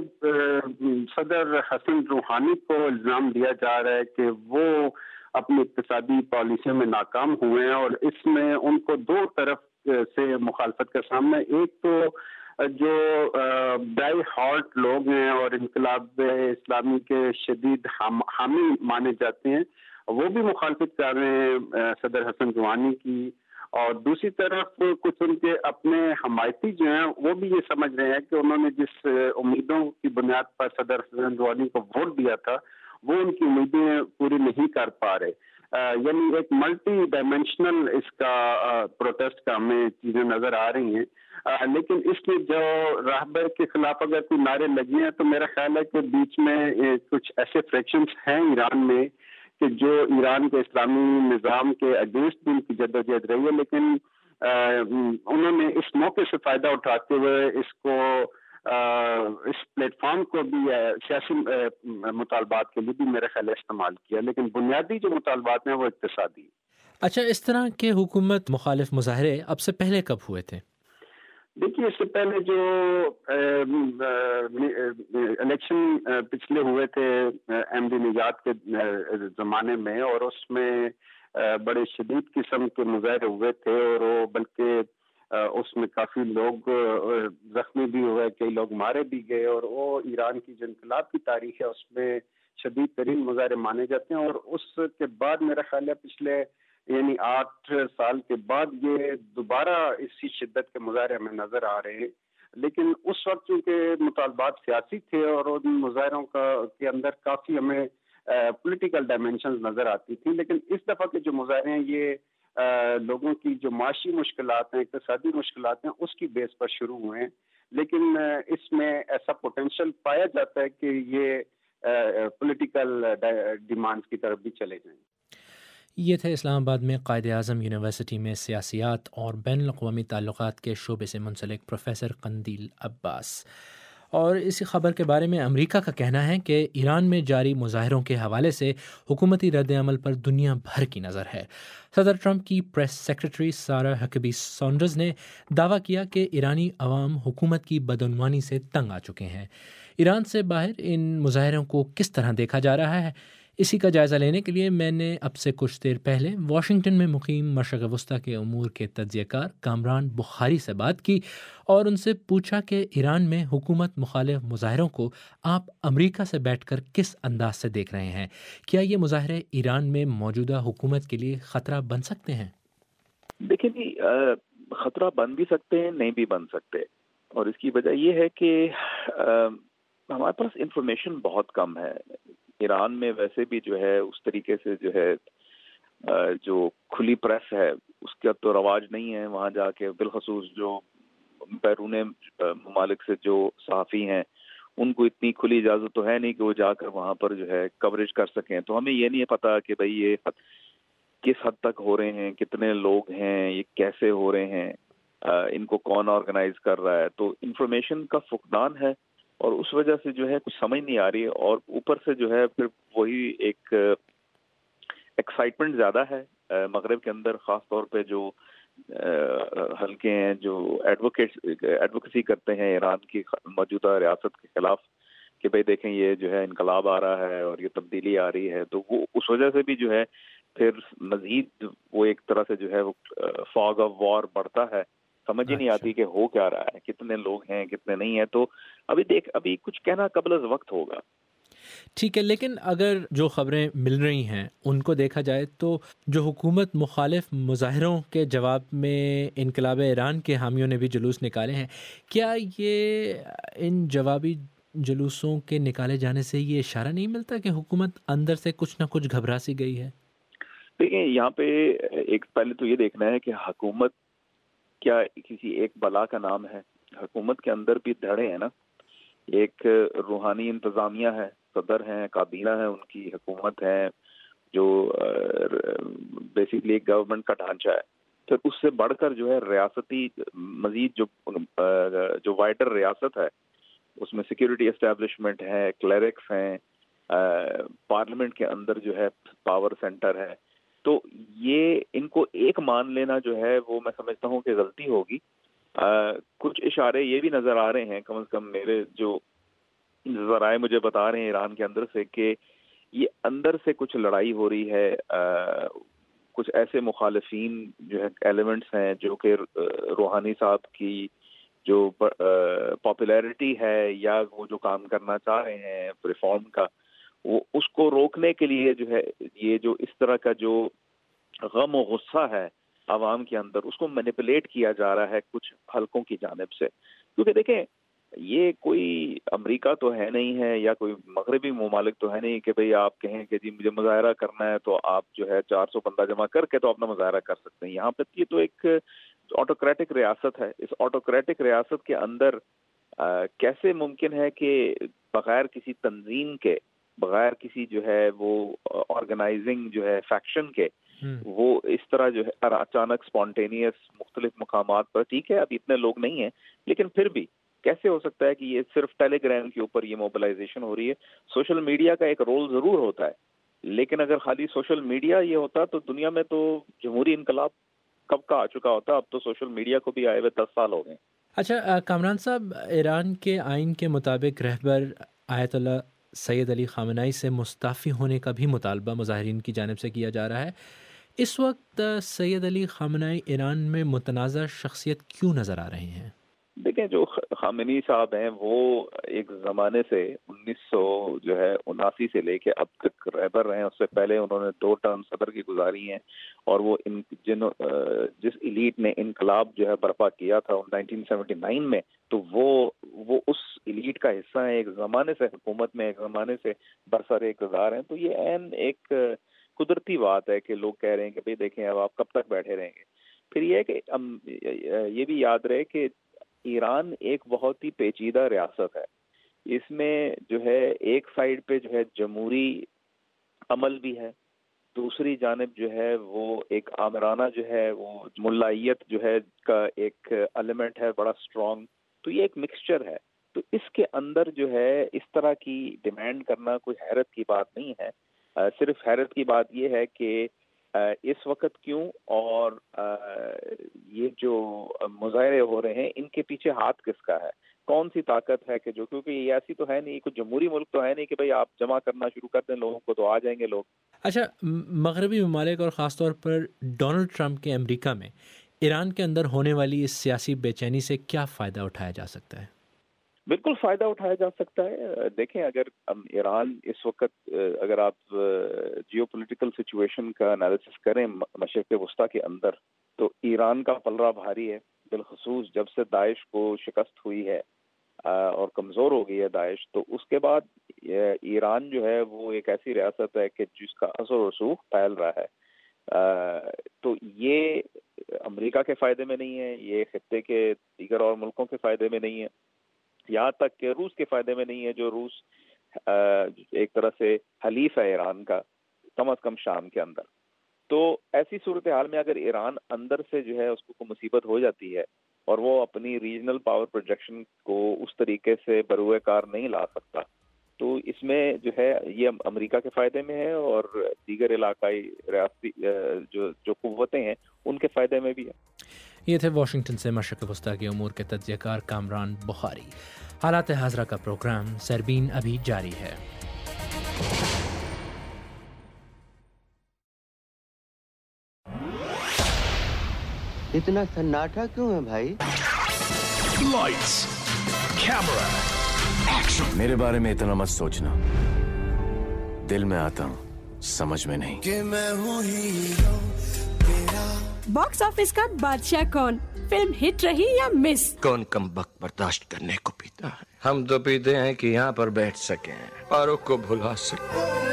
کہ صدر حسن روحانی کو الزام دیا جا رہا ہے کہ وہ اپنی اقتصادی پالیسیوں میں ناکام ہوئے ہیں، اور اس میں ان کو دو طرف سے مخالفت کا سامنا ہے. ایک تو جو ڈائی ہارٹ لوگ ہیں اور انقلاب اسلامی کے شدید حامی مانے جاتے ہیں، وہ بھی مخالفت کر رہے ہیں صدر حسن روحانی کی. اور دوسری طرف کچھ ان کے اپنے حمایتی جو ہیں وہ بھی یہ سمجھ رہے ہیں کہ انہوں نے جس امیدوں کی بنیاد پر صدر حسن روحانی کو ووٹ دیا تھا وہ ان کی امیدیں پوری نہیں کر پا رہے. یعنی ایک ملٹی ڈائمینشنل اس کا پروٹیسٹ کا ہمیں چیزیں نظر آ رہی ہیں. لیکن اس کے جو راہبر کے خلاف اگر کوئی نعرے لگے ہیں تو میرا خیال ہے کہ بیچ میں کچھ ایسے فریکشنز ہیں ایران میں کہ جو ایران کے اسلامی نظام کے اگینسٹ بھی ان کی جدوجہد رہی ہے، لیکن انہوں نے اس موقع سے فائدہ اٹھاتے ہوئے اس کو اس پلیٹ فارم کو بھی سیاسی مطالبات کے لیے بھی میرے خیال استعمال کیا. لیکن بنیادی جو مطالبات ہیں وہ اقتصادی. اچھا، اس طرح کے حکومت مخالف مظاہرے اب سے پہلے کب ہوئے تھے؟ دیکھیے، اس سے پہلے جو الیکشن پچھلے ہوئے تھے احمدی نژاد کے زمانے میں، اور اس میں بڑے شدید قسم کے مظاہرے ہوئے تھے، اور وہ بلکہ اس میں کافی لوگ زخمی بھی ہوئے، کئی لوگ مارے بھی گئے. اور وہ ایران کی جو انقلاب کی تاریخ ہے اس میں شدید ترین مظاہرے مانے جاتے ہیں. اور اس کے بعد میرا خیال ہے پچھلے 8 سال کے بعد یہ دوبارہ اسی شدت کے مظاہرے ہمیں نظر آ رہے ہیں. لیکن اس وقت چونکہ مطالبات سیاسی تھے اور ان مظاہروں کے اندر کافی ہمیں پولیٹیکل ڈائمینشنز نظر آتی تھی. لیکن اس دفعہ کے جو مظاہرے ہیں یہ لوگوں کی جو معاشی مشکلات ہیں، اقتصادی مشکلات ہیں، اس کی بیس پر شروع ہوئے ہیں. لیکن اس میں ایسا پوٹینشیل پایا جاتا ہے کہ یہ پولیٹیکل ڈیمانڈز کی طرف بھی چلے جائیں. یہ تھے اسلام آباد میں قائد اعظم یونیورسٹی میں سیاسیات اور بین الاقوامی تعلقات کے شعبے سے منسلک پروفیسر قندیل عباس. اور اسی خبر کے بارے میں امریکہ کا کہنا ہے کہ ایران میں جاری مظاہروں کے حوالے سے حکومتی رد عمل پر دنیا بھر کی نظر ہے. صدر ٹرمپ کی پریس سیکرٹری سارا ہکبی سانڈرز نے دعویٰ کیا کہ ایرانی عوام حکومت کی بدعنوانی سے تنگ آ چکے ہیں. ایران سے باہر ان مظاہروں کو کس طرح دیکھا جا رہا ہے، اسی کا جائزہ لینے کے لیے میں نے اب سے کچھ دیر پہلے واشنگٹن میں مقیم مشرق وسطیٰ کے امور کے تجزیہ کار کامران بخاری سے بات کی اور ان سے پوچھا کہ ایران میں حکومت مخالف مظاہروں کو آپ امریکہ سے بیٹھ کر کس انداز سے دیکھ رہے ہیں. کیا یہ مظاہرے ایران میں موجودہ حکومت کے لیے خطرہ بن سکتے ہیں؟ دیکھیں جی، خطرہ بن بھی سکتے ہیں، نہیں بھی بن سکتے. اور اس کی وجہ یہ ہے کہ ہمارے پاس انفارمیشن بہت کم ہے. ایران میں ویسے بھی جو ہے اس طریقے سے جو ہے جو کھلی پریس ہے اس کا تو رواج نہیں ہے. وہاں جا کے بالخصوص جو بیرون ممالک سے جو صحافی ہیں ان کو اتنی کھلی اجازت تو ہے نہیں کہ وہ جا کر وہاں پر جو ہے کوریج کر سکیں. تو ہمیں یہ نہیں پتا کہ بھئی یہ کس حد تک ہو رہے ہیں, کتنے لوگ ہیں, یہ کیسے ہو رہے ہیں, ان کو کون آرگنائز کر رہا ہے. تو انفارمیشن کا فقدان ہے اور اس وجہ سے جو ہے کچھ سمجھ نہیں آ رہی ہے. اور اوپر سے جو ہے پھر وہی ایک ایکسائٹمنٹ زیادہ ہے مغرب کے اندر, خاص طور پہ جو حلقے ہیں جو ایڈوکیسی کرتے ہیں ایران کی موجودہ ریاست کے خلاف کہ بھئی دیکھیں یہ جو ہے انقلاب آ رہا ہے اور یہ تبدیلی آ رہی ہے. تو وہ اس وجہ سے بھی جو ہے پھر مزید وہ ایک طرح سے جو ہے وہ فاگ آف وار بڑھتا ہے. سمجھ ہی نہیں آتی کہ ہو کیا رہا ہے, کتنے لوگ ہیں کتنے نہیں ہیں. تو ابھی کچھ کہنا قبل از وقت ہوگا. ٹھیک ہے, لیکن اگر جو خبریں مل رہی ہیں ان کو دیکھا جائے تو جو حکومت مخالف مظاہروں کے جواب میں انقلاب ایران کے حامیوں نے بھی جلوس نکالے ہیں, کیا یہ ان جوابی جلوسوں کے نکالے جانے سے یہ اشارہ نہیں ملتا کہ حکومت اندر سے کچھ نہ کچھ گھبرا سی گئی ہے؟ دیکھیں یہاں پہ ایک پہلے تو یہ دیکھنا ہے کہ حکومت کیا کسی ایک بلا کا نام ہے. حکومت کے اندر بھی دھڑے ہیں نا, ایک روحانی انتظامیہ ہے, صدر ہیں, کابینہ ہے, ان کی حکومت ہے جو بیسیکلی ایک گورنمنٹ کا ڈھانچہ ہے. پھر اس سے بڑھ کر جو ہے ریاستی مزید جو وائڈر ریاست ہے اس میں سیکیورٹی اسٹیبلشمنٹ ہے, کلیرکس ہیں, پارلیمنٹ کے اندر جو ہے پاور سینٹر ہے. تو یہ ان کو ایک مان لینا جو ہے وہ میں سمجھتا ہوں کہ غلطی ہوگی. کچھ اشارے یہ بھی نظر آ رہے ہیں, کم از کم میرے جو ذرائع مجھے بتا رہے ہیں ایران کے اندر سے, کہ یہ اندر سے کچھ لڑائی ہو رہی ہے. کچھ ایسے مخالفین جو ہے ایلیمنٹس ہیں جو کہ روحانی صاحب کی جو پاپولیرٹی ہے یا وہ جو کام کرنا چاہ رہے ہیں ریفارم کا, وہ اس کو روکنے کے لیے جو ہے یہ جو اس طرح کا جو غم و غصہ ہے عوام کے اندر, اس کو مینیپولیٹ کیا جا رہا ہے کچھ حلقوں کی جانب سے. کیونکہ دیکھیں یہ کوئی امریکہ تو ہے نہیں ہے یا کوئی مغربی ممالک تو ہے نہیں کہ بھئی آپ کہیں کہ جی مجھے مظاہرہ کرنا ہے تو آپ جو ہے 400 بندہ جمع کر کے تو اپنا مظاہرہ کر سکتے ہیں. یہاں پہ یہ تو ایک آٹوکریٹک ریاست ہے. اس آٹوکریٹک ریاست کے اندر کیسے ممکن ہے کہ بغیر کسی تنظیم کے, بغیر کسی جو ہے وہ آرگنائزنگ جو ہے فیکشن کے, وہ اس طرح جو ہے اچانک سپونٹینیس مختلف مقامات پر, ٹھیک ہے اب اتنے لوگ نہیں ہیں لیکن پھر بھی کیسے ہو سکتا ہے کہ یہ صرف ٹیلی گرام کے اوپر یہ موبلائزیشن ہو رہی ہے؟ سوشل میڈیا کا ایک رول ضرور ہوتا ہے, لیکن اگر خالی سوشل میڈیا یہ ہوتا تو دنیا میں تو جمہوری انقلاب کب کا آ چکا ہوتا. اب تو سوشل میڈیا کو بھی آئے ہوئے 10 سال ہو گئے. اچھا کامران صاحب, ایران کے آئین کے مطابق رہبر آیت اللہ سید علی خامنہئی سے مستعفی ہونے کا بھی مطالبہ مظاہرین کی جانب سے کیا جا رہا ہے. اس وقت سید علی خامنہئی ایران میں متنازع شخصیت کیوں نظر آ رہے ہیں؟ دیکھیں جو خامنہئی صاحب ہیں وہ ایک زمانے سے 1979 سے لے کے اب تک رہبر رہے ہیں. اس سے پہلے انہوں نے 2 ٹرم صدر کی گزاری ہیں, اور وہ جس ایلیٹ نے انقلاب جو ہے برپا کیا تھا 1979 میں, تو وہ اس ایلیٹ کا حصہ ہیں. ایک زمانے سے حکومت میں, ایک زمانے سے برسر اقتدار ہیں. تو یہ عین ایک قدرتی بات ہے کہ لوگ کہہ رہے ہیں کہ بھئی دیکھیں اب آپ کب تک بیٹھے رہیں گے. پھر یہ ہے کہ یہ بھی یاد رہے کہ ایران ایک بہت ہی پیچیدہ ریاست ہے. اس میں جو ہے ایک سائیڈ پہ جو ہے جمہوری عمل بھی ہے, دوسری جانب جو ہے وہ ایک آمرانہ جو ہے وہ ملائیت جو ہے کا ایک ایلیمنٹ ہے بڑا اسٹرانگ. تو یہ ایک مکسچر ہے. تو اس کے اندر جو ہے اس طرح کی ڈیمانڈ کرنا کوئی حیرت کی بات نہیں ہے. صرف حیرت کی بات یہ ہے کہ اس وقت کیوں, اور یہ جو مظاہرے ہو رہے ہیں ان کے پیچھے ہاتھ کس کا ہے, کون سی طاقت ہے کہ جو, کیونکہ یہ ایسی تو ہے نہیں, کوئی جمہوری ملک تو ہے نہیں کہ بھئی آپ جمع کرنا شروع کر دیں لوگوں کو تو آ جائیں گے لوگ. اچھا, مغربی ممالک اور خاص طور پر ڈونلڈ ٹرمپ کے امریکہ میں ایران کے اندر ہونے والی اس سیاسی بے چینی سے کیا فائدہ اٹھایا جا سکتا ہے؟ بالکل فائدہ اٹھایا جا سکتا ہے. دیکھیں اگر ایران اس وقت اگر آپ جیو پولیٹیکل سچویشن کا انالیسس کریں مشرق وسطیٰ کے اندر, تو ایران کا پلڑا بھاری ہے, بالخصوص جب سے داعش کو شکست ہوئی ہے اور کمزور ہو گئی ہے داعش. تو اس کے بعد ایران جو ہے وہ ایک ایسی ریاست ہے کہ جس کا اثر و رسوخ پھیل رہا ہے. تو یہ امریکہ کے فائدے میں نہیں ہے, یہ خطے کے دیگر اور ملکوں کے فائدے میں نہیں ہے. یہاں تک کہ روس کے فائدے میں نہیں ہے، جو روس ایک طرح سے حلیف ہے ایران کا، کم از کم شام کے اندر. تو ایسی صورتحال میں اگر ایران اندر سے جو ہے اس کو مصیبت ہو جاتی ہے اور وہ اپنی ریجنل پاور پروجیکشن کو اس طریقے سے بروئے کار نہیں لا سکتا، تو اس میں جو ہے یہ امریکہ کے فائدے میں ہے اور دیگر علاقائی ریاستی جو قوتیں ہیں ان کے فائدے میں بھی ہے. یہ تھے واشنگٹن سے مشرق وسطیٰ کے امور کے تجزیہ کار کامران بخاری. حالات حاضرہ کا پروگرام سربین ابھی جاری ہے. اتنا سناٹا کیوں ہے بھائی؟ Lights, camera, action. میرے بارے میں اتنا مت سوچنا، دل میں آتا ہوں سمجھ میں نہیں. کہ میں ہوں ہیرو تیرا. باکس آفس کا بادشاہ کون؟ فلم ہٹ رہی یا مس؟ کون کم وقت برداشت کرنے کو پیتا ہے؟ ہم تو پیتے ہیں کہ یہاں پر بیٹھ سکیں، پاروں کو بھلا سکیں.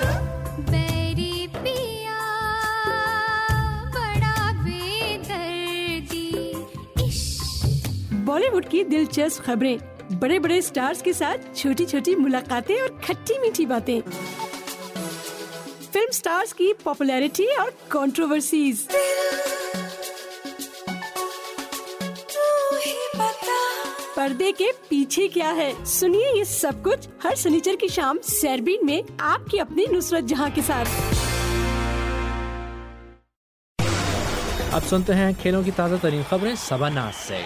بالی ووڈ کی دلچسپ خبریں، بڑے بڑے سٹارز کے ساتھ چھوٹی چھوٹی ملاقاتیں اور کھٹی میٹھی باتیں، فلم سٹارز کی پاپولیرٹی اور کنٹروورسیز. پردے کے پیچھے کیا ہے، سنیے یہ سب کچھ ہر سنیچر کی شام سیربین میں آپ کی اپنی نصرت جہاں کے ساتھ. اب سنتے ہیں کھیلوں کی تازہ ترین خبریں صبا ناز سے.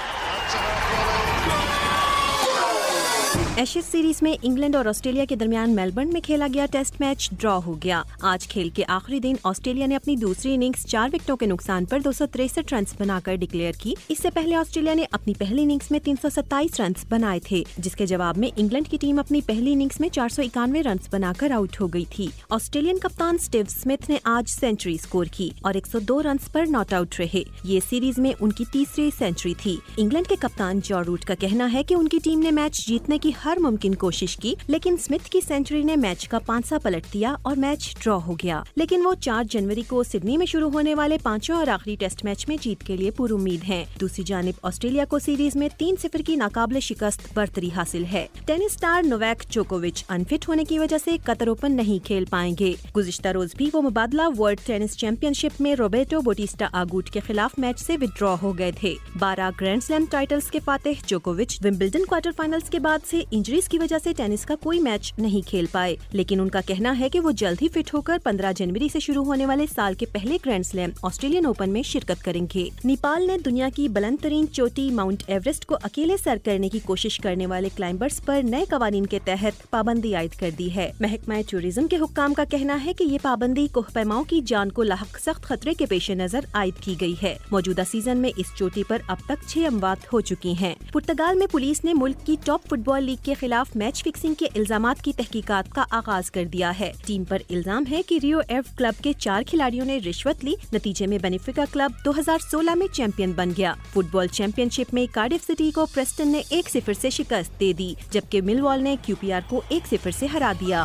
ایشیز سیریز میں انگلینڈ اور آسٹریلیا کے درمیان میلبرن میں کھیلا گیا ٹیسٹ میچ ڈرا ہو گیا. آج کھیل کے آخری دن آسٹریلیا نے اپنی دوسری اننگز 4 وکٹوں کے نقصان پر 263 رنز بنا کر ڈکلیئر کی. اس سے پہلے آسٹریلیا نے اپنی پہلی اننگز میں 327 رنز بنائے تھے، جس کے جواب میں انگلینڈ کی ٹیم اپنی پہلی اننگز میں 491 رنز بنا کر آؤٹ ہو گئی تھی. آسٹریلین کپتان اسٹیو اسمتھ نے آج سینچری سکور کی اور 102 رنز پر ناٹ آؤٹ رہے. یہ سیریز میں ان کی تیسری سینچری تھی. انگلینڈ کے کپتان جو روٹ کا کہنا ہے کہ ان کی ٹیم نے میچ جیتنے کی ہر ممکن کوشش کی، لیکن اسمتھ کی سینچری نے میچ کا پانسا پلٹ دیا اور میچ ڈرا ہو گیا. لیکن وہ 4 جنوری کو سڈنی میں شروع ہونے والے 5واں اور آخری ٹیسٹ میچ میں جیت کے لیے پر امید ہیں. دوسری جانب آسٹریلیا کو سیریز میں 3-0 کی ناقابل شکست برتری حاصل ہے. ٹینس اسٹار نوواک جوکووچ انفٹ ہونے کی وجہ سے قطر اوپن نہیں کھیل پائیں گے. گزشتہ روز بھی وہ Mubadala world tennis championship میں روبرٹو بوٹیسٹا آگوٹ کے خلاف میچ سے وڈرا ہو گئے تھے. 12 گرینڈ سلیم ٹائٹلز کے فاتح جوکووچ ومبلڈن کوارٹر فائنلز کے بعد سے انجریز کی وجہ سے ٹینس کا کوئی میچ نہیں کھیل پائے، لیکن ان کا کہنا ہے کہ وہ جلد ہی فٹ ہو کر 15 جنوری سے شروع ہونے والے سال کے پہلے گرینڈ سلیم آسٹریلین اوپن میں شرکت کریں گے. نیپال نے دنیا کی بلند ترین چوٹی ماؤنٹ ایوریسٹ کو اکیلے سر کرنے کی کوشش کرنے والے کلائمبرز پر نئے قوانین کے تحت پابندی عائد کر دی ہے. محکمہ ٹورزم کے حکام کا کہنا ہے کہ یہ پابندی کوہ پیماؤں کی جان کو لاحق سخت خطرے کے پیش نظر عائد کی گئی ہے. موجودہ سیزن میں اس چوٹی پر اب تک 6 اموات ہو چکی ہیں. پرتگال میں پولیس نے ملک کی ٹاپ فٹ بال لیگ کے خلاف میچ فکسنگ کے الزامات کی تحقیقات کا آغاز کر دیا ہے. ٹیم پر الزام ہے کہ ریو ایف کلب کے 4 کھلاڑیوں نے رشوت لی. نتیجے میں بینفیکا کلب 2016 میں چیمپئن بن گیا. فٹ بال چیمپئن شپ میں کارڈف سٹی کو پریسٹن نے 1-0 سے شکست دے دی، جبکہ ملوال نے QPR کو 1-0 سے ہرا دیا.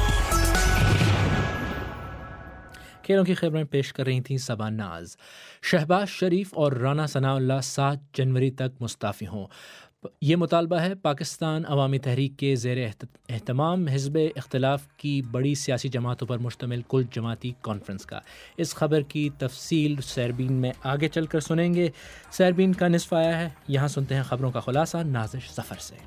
کھیلوں کی خبریں پیش کر رہی تھیں صبا ناز. شہباز شریف اور رانا ثناء اللہ 7 جنوری تک مستعفی ہوں. یہ مطالبہ ہے پاکستان عوامی تحریک کے زیر اہتمام حزب اختلاف کی بڑی سیاسی جماعتوں پر مشتمل کل جماعتی کانفرنس کا. اس خبر کی تفصیل سیربین میں آگے چل کر سنیں گے. سیربین کا نصف آیا ہے، یہاں سنتے ہیں خبروں کا خلاصہ نازش ظفر سے.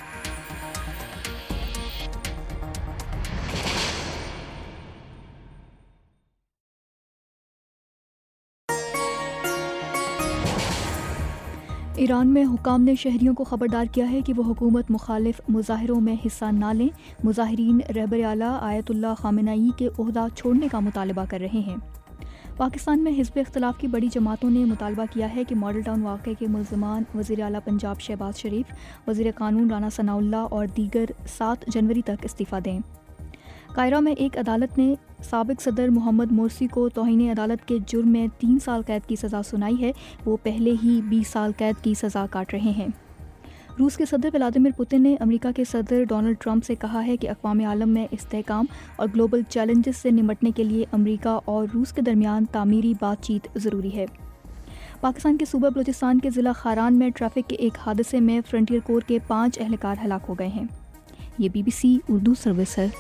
ایران میں حکام نے شہریوں کو خبردار کیا ہے کہ وہ حکومت مخالف مظاہروں میں حصہ نہ لیں. مظاہرین رہبر اعلیٰ آیت اللہ خامنئی کے عہدہ چھوڑنے کا مطالبہ کر رہے ہیں. پاکستان میں حزب اختلاف کی بڑی جماعتوں نے مطالبہ کیا ہے کہ ماڈل ٹاؤن واقعے کے ملزمان وزیر اعلیٰ پنجاب شہباز شریف، وزیر قانون رانا ثناء اللہ اور دیگر 7 جنوری تک استعفیٰ دیں. قاہرہ میں ایک عدالت نے سابق صدر محمد مرسی کو توہین عدالت کے جرم میں 3 سال قید کی سزا سنائی ہے. وہ پہلے ہی 20 سال قید کی سزا کاٹ رہے ہیں. روس کے صدر ولادیمیر پوتن نے امریکہ کے صدر ڈونلڈ ٹرمپ سے کہا ہے کہ اقوام عالم میں استحکام اور گلوبل چیلنجز سے نمٹنے کے لیے امریکہ اور روس کے درمیان تعمیری بات چیت ضروری ہے. پاکستان کے صوبہ بلوچستان کے ضلع خاران میں ٹریفک کے ایک حادثے میں فرنٹیئر کور کے 5 اہلکار ہلاک ہو گئے ہیں۔ یہ BBC اردو سروس ہے۔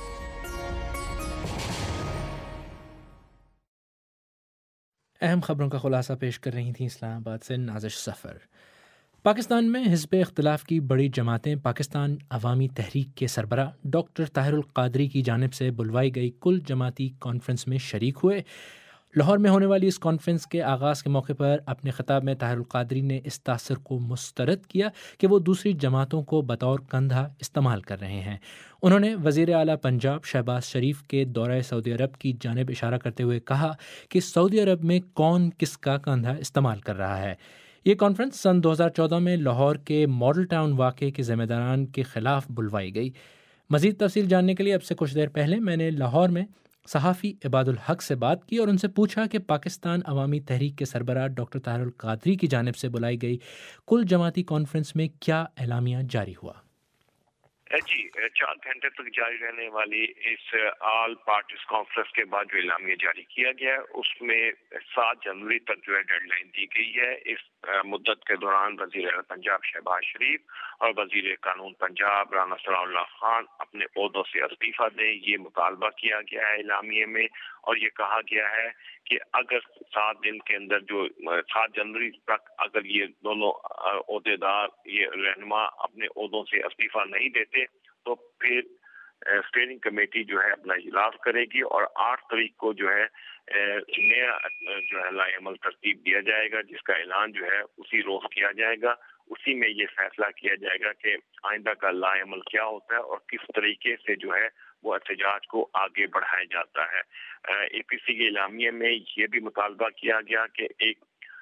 اہم خبروں کا خلاصہ پیش کر رہی تھیں اسلام آباد سے نازش سفر۔ پاکستان میں حزب اختلاف کی بڑی جماعتیں پاکستان عوامی تحریک کے سربراہ ڈاکٹر طاہر القادری کی جانب سے بلوائی گئی کل جماعتی کانفرنس میں شریک ہوئے۔ لاہور میں ہونے والی اس کانفرنس کے آغاز کے موقع پر اپنے خطاب میں طاہر القادری نے اس تاثر کو مسترد کیا کہ وہ دوسری جماعتوں کو بطور کندھا استعمال کر رہے ہیں۔ انہوں نے وزیر اعلیٰ پنجاب شہباز شریف کے دورہ سعودی عرب کی جانب اشارہ کرتے ہوئے کہا کہ سعودی عرب میں کون کس کا کندھا استعمال کر رہا ہے۔ یہ کانفرنس سن 2014 میں لاہور کے ماڈل ٹاؤن واقعے کے ذمہ داران کے خلاف بلوائی گئی۔ مزید تفصیل جاننے کے لیے اب سے کچھ دیر پہلے میں نے لاہور میں صحافی عباد الحق سے بات کی اور ان سے پوچھا کہ پاکستان عوامی تحریک کے سربراہ ڈاکٹر طاہر القادری کی جانب سے بلائی گئی کل جماعتی کانفرنس میں کیا اعلامیہ جاری ہوا۔ جی 4 گھنٹے تک جاری رہنے والی اس آل پارٹیز کانفرنس کے بعد جو اعلامیہ جاری کیا گیا ہے اس میں 7 جنوری تک جو ہے ڈیڈ لائن دی گئی ہے۔ اس مدت کے دوران وزیر اعلیٰ پنجاب شہباز شریف اور وزیر قانون پنجاب رانا ثناء اللہ خان اپنے عہدوں سے استعفیٰ دیں، یہ مطالبہ کیا گیا ہے اعلامیے میں، اور یہ کہا گیا ہے کہ اگر 7 دن کے اندر جو 7 جنوری تک اگر یہ دونوں عہدیدار یہ رہنما اپنے عہدوں سے استعفیٰ نہیں دیتے تو پھر اسٹیئرنگ کمیٹی جو ہے اپنا اجلاس کرے گی اور 8 تاریخ کو جو ہے نیا جو ہے لائحہ عمل ترتیب دیا جائے گا، جس کا اعلان جو ہے اسی روز کیا جائے گا۔ اسی میں یہ فیصلہ کیا جائے گا کہ آئندہ کا لائحہ عمل کیا ہوتا ہے اور کس طریقے سے جو ہے وہ احتجاج کو آگے بڑھایا جاتا ہے۔ اے پی سی کے اعلامیے میں یہ بھی مطالبہ کیا گیا کہ ایک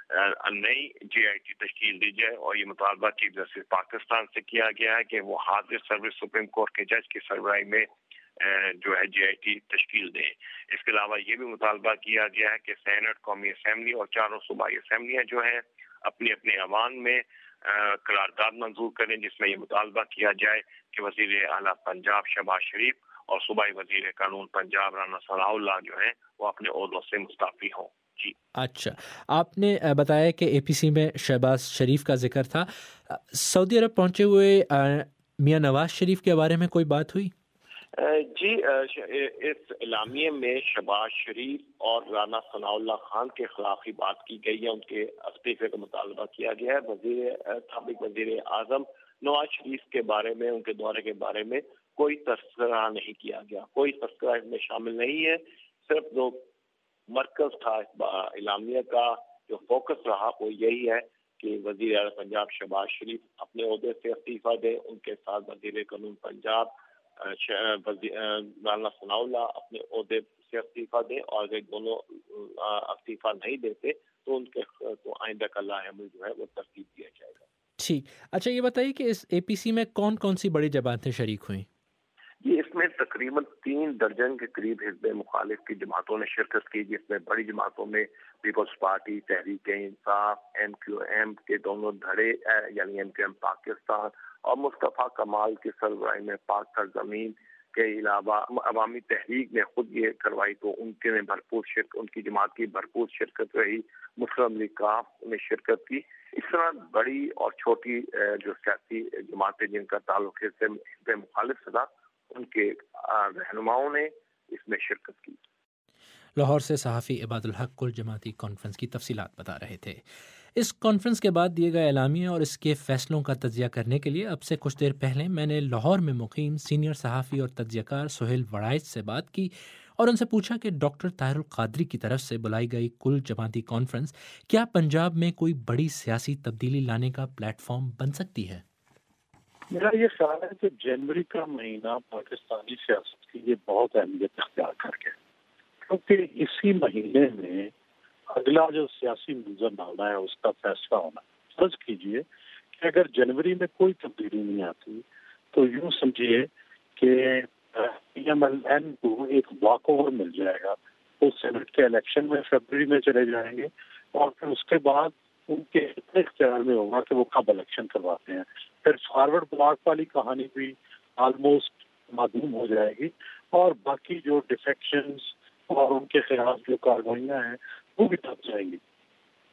نئی JIT تشکیل دی جائے، اور یہ مطالبہ چیف جسٹس پاکستان سے کیا گیا ہے کہ وہ حاضر سروس سپریم کورٹ کے جج کی سربراہی میں جو ہے JIT تشکیل دیں۔ اس کے علاوہ یہ بھی مطالبہ کیا گیا ہے کہ سینٹ، قومی اسمبلی اور 4 صوبائی اسمبلیاں جو ہیں اپنے اپنے ایوان میں قرارداد منظور کریں، جس میں یہ مطالبہ کیا جائے کہ وزیر اعلیٰ پنجاب شہباز شریف اور صوبائی وزیر قانون پنجاب رانا ثناء اللہ جو ہیں وہ اپنے عہدوں سے مستعفی ہوں۔ جی اچھا، آپ نے بتایا کہ APC میں شہباز شریف کا ذکر تھا۔ سعودی عرب پہنچے ہوئے میاں نواز شریف کے بارے میں کوئی بات ہوئی؟ جی اس اعلامیے میں شہباز شریف اور رانا ثناء اللہ خان کے خلاف ہی بات کی گئی ہے، ان کے استعفے کا مطالبہ کیا گیا ہے۔ سابق وزیر اعظم نواز شریف کے بارے میں، ان کے دورے کے بارے میں کوئی تذکرہ نہیں کیا گیا، کوئی تذکرہ اس میں شامل نہیں ہے۔ صرف جو مرکز تھا اس اعلامیہ کا، جو فوکس رہا وہ یہی ہے کہ وزیر اعلیٰ پنجاب شہباز شریف اپنے عہدے سے استعفیٰ دیں، ان کے ساتھ وزیر قانون پنجاب رانا ثناء اللہ اپنے عہدے سے استعفیٰ دیں، اور اگر دونوں استعفیٰ نہیں دیتے تو ان کے تو آئندہ کا لائحہ عمل جو ہے وہ ترتیب دیا جائے گا۔ ٹھیک، اچھا یہ بتائیے کہ اس APC میں کون کون سی بڑی جماعتیں شریک ہوئیں؟ جی اس میں تقریباً 3 درجن کے قریب حزب مخالف کی جماعتوں نے شرکت کی، جس میں بڑی جماعتوں میں Peoples party, Tehreek Insaf, MQM کے دونوں دھڑے یعنی MQM پاکستان اور مصطفیٰ کمال کی سربراہی میں پاک سرزمین کے علاوہ عوامی تحریک نے خود یہ کروائی تو ان کے بھرپور ان کی جماعت کی بھرپور شرکت رہی۔ مسلم لیگ کاف نے شرکت کی۔ اس طرح بڑی اور چھوٹی جو سیاسی جماعتیں جن کا تعلق ہے حزب مخالف سے تھا، ان کے رہنماؤں نے اس میں شرکت کی۔ لاہور سے صحافی عباد الحق کل جماعتی کانفرنس کی تفصیلات بتا رہے تھے۔ اس کانفرنس کے بعد دیے گئے اعلامیہ اور اس کے فیصلوں کا تجزیہ کرنے کے لیے اب سے کچھ دیر پہلے میں نے لاہور میں مقیم سینئر صحافی اور تجزیہ کار سہیل وڑائچ سے بات کی اور ان سے پوچھا کہ ڈاکٹر طاہر القادری کی طرف سے بلائی گئی کل جماعتی کانفرنس کیا پنجاب میں کوئی بڑی سیاسی تبدیلی لانے کا پلیٹ فارم بن سکتی ہے؟ میرا یہ خیال ہے کہ جنوری کا مہینہ پاکستانی سیاست کی یہ بہت اہمیت اختیار کر گیا، کیونکہ اسی مہینے میں اگلا جو سیاسی منظرنامہ ہے اس کا فیصلہ ہونا۔ فرض کیجئے کہ اگر جنوری میں کوئی تبدیلی نہیں آتی تو یوں سمجھیے کہ PMLN کو ایک واک اوور مل جائے گا، وہ سینٹ کے الیکشن میں فروری میں چلے جائیں گے اور پھر اس کے بعد ان کے اتنے اختیار میں ہوگا کہ وہ کب الیکشن کرواتے ہیں۔ پھر فارورڈ بلاک والی کہانی بھی آلموسٹ معدوم ہو جائے گی اور باقی جو ڈیفیکشنز اور ان کے خلاف جو کارروائیاں ہیں وہ بھی دب جائیں گی۔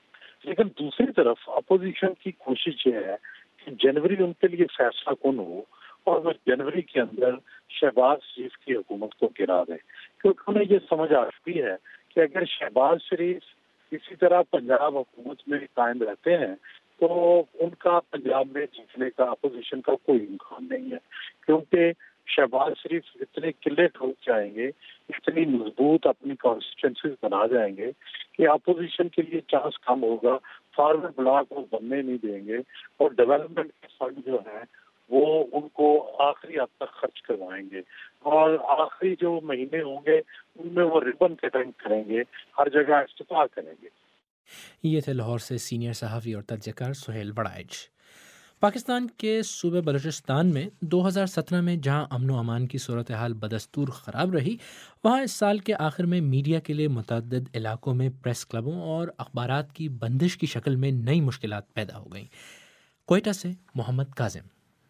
لیکن دوسری طرف اپوزیشن کی کوشش یہ ہے کہ جنوری ان کے لیے فیصلہ کن ہو اور وہ جنوری کے اندر شہباز شریف کی حکومت کو گرا دیں، کیونکہ انہیں یہ سمجھ آ چکی ہے کہ اگر شہباز شریف اسی طرح پنجاب حکومت میں قائم رہتے ہیں تو ان کا پنجاب میں جیتنے کا اپوزیشن کا کوئی امکان نہیں ہے، کیونکہ شہباز شریف اتنے قلعے ٹھوک جائیں گے، اتنی مضبوط اپنی کانسٹیٹوئنسیز بنا جائیں گے کہ اپوزیشن کے لیے چانس کم ہوگا، فارورڈ بلاک وہ بننے نہیں دیں گے، اور ڈیولپمنٹ کے فنڈ جو ہیں وہ ان کو آخری حد تک خرچ کروائیں گے، اور آخری جو مہینے ہوں گے ان میں وہ ربن کٹنگ کریں گے، ہر جگہ استعفا کریں گے۔ یہ تھے لاہور سے سینئر صحافی اور تجزیہ کار سہیل بڑائچ۔ پاکستان کے صوبے بلوچستان میں 2017 میں جہاں امن و امان کی صورتحال بدستور خراب رہی، وہاں اس سال کے آخر میں میڈیا کے لیے متعدد علاقوں میں پریس کلبوں اور اخبارات کی بندش کی شکل میں نئی مشکلات پیدا ہو گئیں۔ کوئٹہ سے محمد کاظم۔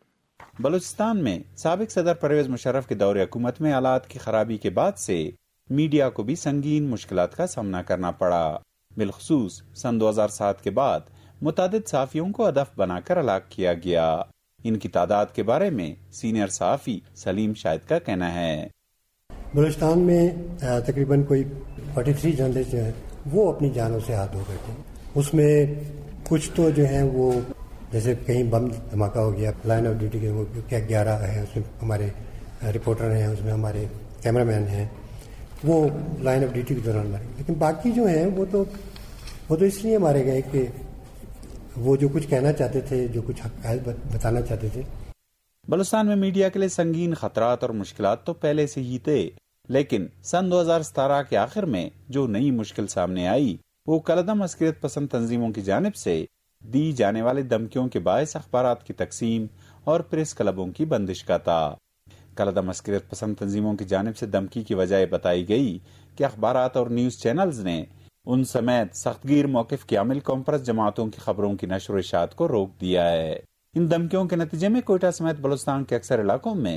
بلوچستان میں سابق صدر پرویز مشرف کے دور حکومت میں حالات کی خرابی کے بعد سے میڈیا کو بھی سنگین مشکلات کا سامنا کرنا پڑا، بالخصوص سن 2007 کے بعد متعدد صحافیوں کو ہدف بنا کر ہلاک کیا گیا۔ ان کی تعداد کے بارے میں سینئر صحافی سلیم شاہد کا کہنا ہے، بلوچستان میں تقریباً کوئی 43 جرنلسٹ جو ہیں وہ اپنی جانوں سے ہاتھ دھو بیٹھے، اس میں کچھ تو جو ہیں وہ جیسے کہیں بم دھماکہ ہو گیا، لائن آف ڈیوٹی کے وہ کیا 11 ہیں، اس میں ہمارے رپورٹر ہیں، اس میں ہمارے کیمرہ مین ہیں، وہ لائن آف ڈیوٹی کے دوران مارے، لیکن باقی جو ہیں وہ تو اس لیے مارے گئے کہ وہ جو کچھ کہنا چاہتے تھے، جو کچھ حقائق بتانا چاہتے تھے۔ بلوچستان میں میڈیا کے لیے سنگین خطرات اور مشکلات تو پہلے سے ہی تھے، لیکن سن 2017 کے آخر میں جو نئی مشکل سامنے آئی وہ کالعدم عسکریت پسند تنظیموں کی جانب سے دی جانے والے دھمکیوں کے باعث اخبارات کی تقسیم اور پریس کلبوں کی بندش کا تھا۔ کالعدم عسکریت پسند تنظیموں کی جانب سے دھمکی کی وجہ بتائی گئی کہ اخبارات اور نیوز چینلز نے ان سمیت سخت گیر موقف کی عامل کانفرنس جماعتوں کی خبروں کی نشر و اشاعت کو روک دیا ہے۔ ان دھمکیوں کے نتیجے میں کوئٹہ سمیت بلوچستان کے اکثر علاقوں میں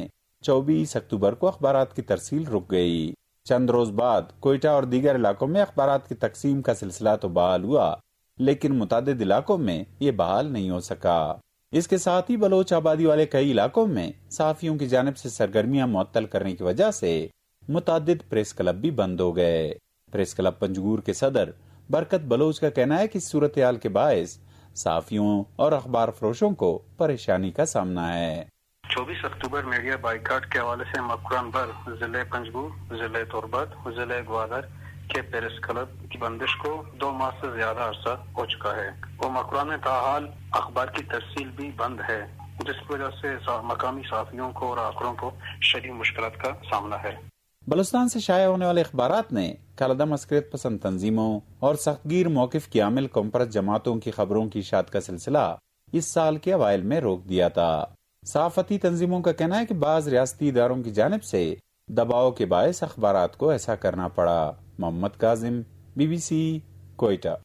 24 اکتوبر کو اخبارات کی ترسیل رک گئی۔ چند روز بعد کوئٹہ اور دیگر علاقوں میں اخبارات کی تقسیم کا سلسلہ تو بحال ہوا، لیکن متعدد علاقوں میں یہ بحال نہیں ہو سکا۔ اس کے ساتھ ہی بلوچ آبادی والے کئی علاقوں میں صحافیوں کی جانب سے سرگرمیاں معطل کرنے کی وجہ سے متعدد پریس کلب بھی بند ہو گئے۔ پریس کلب پنجگور کے صدر برکت بلوچ کا کہنا ہے کہ صورتحال کے باعث صحافیوں اور اخبار فروشوں کو پریشانی کا سامنا ہے۔ 24 اکتوبر میڈیا بائیکاٹ کے حوالے سے مقرن پر ضلع پنجگور، ضلع تربت، ضلع گوادر کے پریس کلب کی بندش کو 2 ماہ سے زیادہ عرصہ ہو چکا ہے۔ وہ مقرن میں تاحال اخبار کی ترسیل بھی بند ہے، جس کی وجہ سے مقامی صحافیوں کو اور آخروں کو شدید مشکلات کا سامنا ہے۔ بلوچستان سے شائع ہونے والے اخبارات نے کالعدم عسکریت پسند تنظیموں اور سخت گیر موقف کی عامل کانفرنس جماعتوں کی خبروں کی اشاعت کا سلسلہ اس سال کے اوائل میں روک دیا تھا۔ صحافتی تنظیموں کا کہنا ہے کہ بعض ریاستی اداروں کی جانب سے دباؤ کے باعث اخبارات کو ایسا کرنا پڑا۔ محمد کاظم، BBC، کوئٹہ۔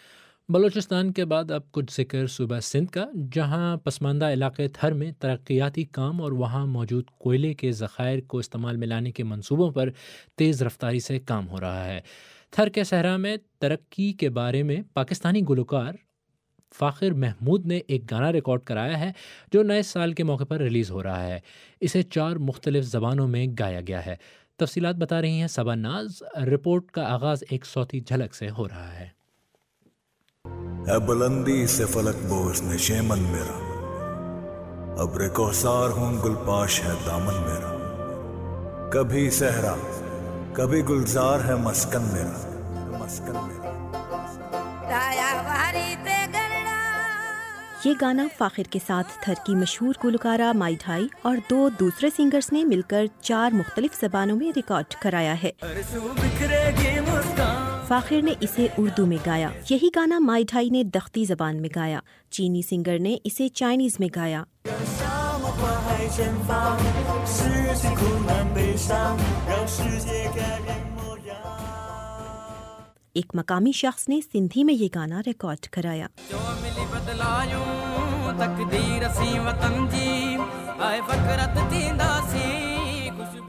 بلوچستان کے بعد اب کچھ ذکر صوبہ سندھ کا، جہاں پسماندہ علاقے تھر میں ترقیاتی کام اور وہاں موجود کوئلے کے ذخائر کو استعمال میں لانے کے منصوبوں پر تیز رفتاری سے کام ہو رہا ہے۔ تھر کے صحرا میں ترقی کے بارے میں پاکستانی گلوکار فاخر محمود نے ایک گانا ریکارڈ کرایا ہے جو نئے سال کے موقع پر ریلیز ہو رہا ہے۔ اسے 4 مختلف زبانوں میں گایا گیا ہے۔ تفصیلات بتا رہی ہیں صبا ناز۔ رپورٹ کا آغاز ایک صوتی جھلک سے ہو رہا ہے۔ ہے بلندی سے فلک بوس نشیمن میرا، ابر کوثر ہوں گل پاش ہے دامن میرا، کبھی صحرا کبھی گلزار ہے مسکن میرا، مسکن میرا۔ یہ گانا فاخر کے ساتھ تھر کی مشہور گلوکارہ مائی ڈھائی اور 2 دوسرے سنگرز نے مل کر 4 مختلف زبانوں میں ریکارڈ کرایا ہے۔ فاخر نے اسے اردو میں گایا۔ یہی گانا مائی ڈھائی نے دختی زبان میں گایا۔ چینی سنگر نے اسے چائنیز میں گایا۔ ایک مقامی شخص نے سندھی میں یہ گانا ریکارڈ کرایا۔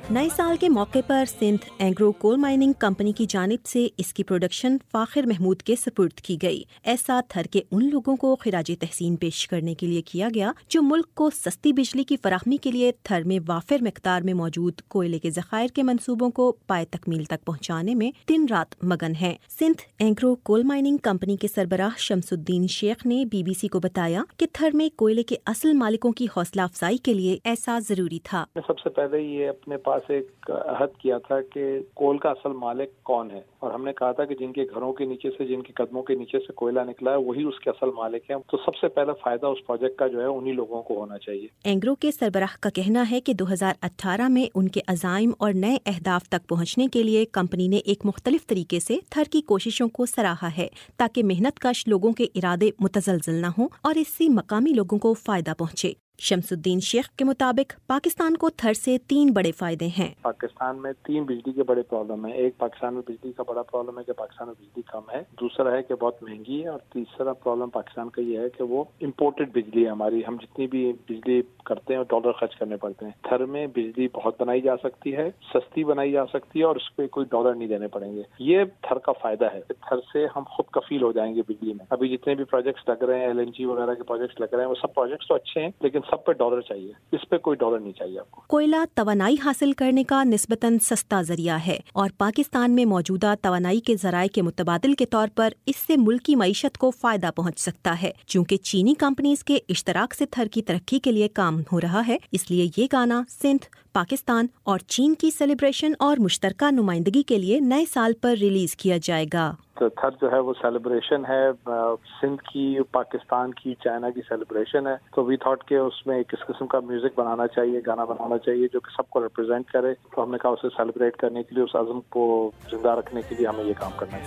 नए साल के मौके पर Sindh Agro Coal Mining Company की जानिब से इसकी प्रोडक्शन फाखिर महमूद के सपुर्द की गई। ऐसा थर के उन लोगों को खिराज तहसीन पेश करने के लिए किया गया जो मुल्क को सस्ती बिजली की फराहमी के लिए थर में वाफिर मिकदार में मौजूद कोयले के ज़खायर के मंसूबों को पाए तकमील तक पहुँचाने में दिन रात मगन है। Sindh Agro Coal Mining Company के सरबराह शमसुद्दीन शेख ने BBC को बताया कि थर में कोयले के असल मालिकों की हौसला अफजाई के लिए ऐसा जरूरी था। सबसे पहले ये अपने पास एक अहद किया था कि कोल का असल मालिक कौन है, और हमने कहा था कि जिनके घरों के नीचे से, जिनके कदमों के नीचे से कोयला निकला है वही उसके असल मालिक है। तो सबसे पहला फायदा उस प्रोजेक्ट का जो है उन्हीं लोगों को होना चाहिए। एंग्रो के सरबराह का कहना है कि 2018 में उनके अज़ाइम और नए अहदाफ तक पहुँचने के लिए कंपनी ने एक मुख्तलिफ तरीके से थर की कोशिशों को सराहा है ताकि मेहनत कश लोगों के इरादे मुतज़लज़ल न हो और इससे मकामी लोगों को फायदा पहुँचे। शमसुद्दीन शेख के मुताबिक पाकिस्तान को थर से 3 बड़े फायदे हैं। पाकिस्तान में 3 बिजली के बड़े प्रॉब्लम है। एक, पाकिस्तान में बिजली का बड़ा प्रॉब्लम है कि पाकिस्तान में बिजली कम है। दूसरा है कि बहुत महंगी है। और तीसरा प्रॉब्लम पाकिस्तान का ये है कि वो इम्पोर्टेड बिजली है हमारी। हम जितनी भी बिजली करते हैं डॉलर खर्च करने पड़ते हैं। थर में बिजली बहुत बनाई जा सकती है, सस्ती बनाई जा सकती है और उस पर कोई डॉलर नहीं देने पड़ेंगे। ये थर का फायदा है। थर से हम खुद कफील हो जाएंगे बिजली में। अभी जितने भी प्रोजेक्ट्स लग रहे हैं, LNG वगैरह के प्रोजेक्ट्स लग रहे हैं, वो सब प्रोजेक्ट्स तो अच्छे हैं लेकिन सब पे डॉलर चाहिए, इस पे कोई डॉलर नहीं चाहिए आपको। कोयला तवानाई हासिल करने का निस्बतन सस्ता जरिया है और पाकिस्तान में मौजूदा तवानाई के जराए के मुतबादिल के तौर पर इससे मुल्की मईशत को फायदा पहुँच सकता है। चूँकि चीनी कंपनीज के इश्तराक से थर की तरक्की के लिए काम हो रहा है, इसलिए ये गाना सिंध, पाकिस्तान और चीन की सेलिब्रेशन और मुश्तरका नुमाइंदगी के लिए नए साल पर रिलीज किया जाएगा। तो थर जो है वो सेलिब्रेशन है, सिंध की, पाकिस्तान की, चाइना की सेलिब्रेशन है। तो वी थॉट के उसमें एक इस किस्म का म्यूजिक बनाना चाहिए, गाना बनाना चाहिए जो कि सबको रिप्रेजेंट करे। तो हमने कहा उसे सेलिब्रेट करने के लिए, उस अज़म को जिंदा रखने के लिए हमें ये काम करना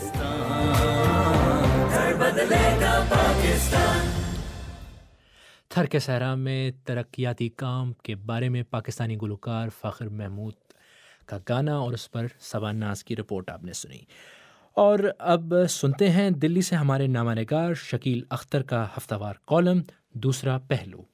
चाहिए। थर के सहरा में तरक्याती काम के बारे में पाकिस्तानी गुलकार फ़ाखिर महमूद का गाना और उस पर सबा नाज की रिपोर्ट आपने सुनी। और अब सुनते हैं दिल्ली से हमारे नामानिगार शकील अख्तर का हफ्तावार कॉलम दूसरा पहलू।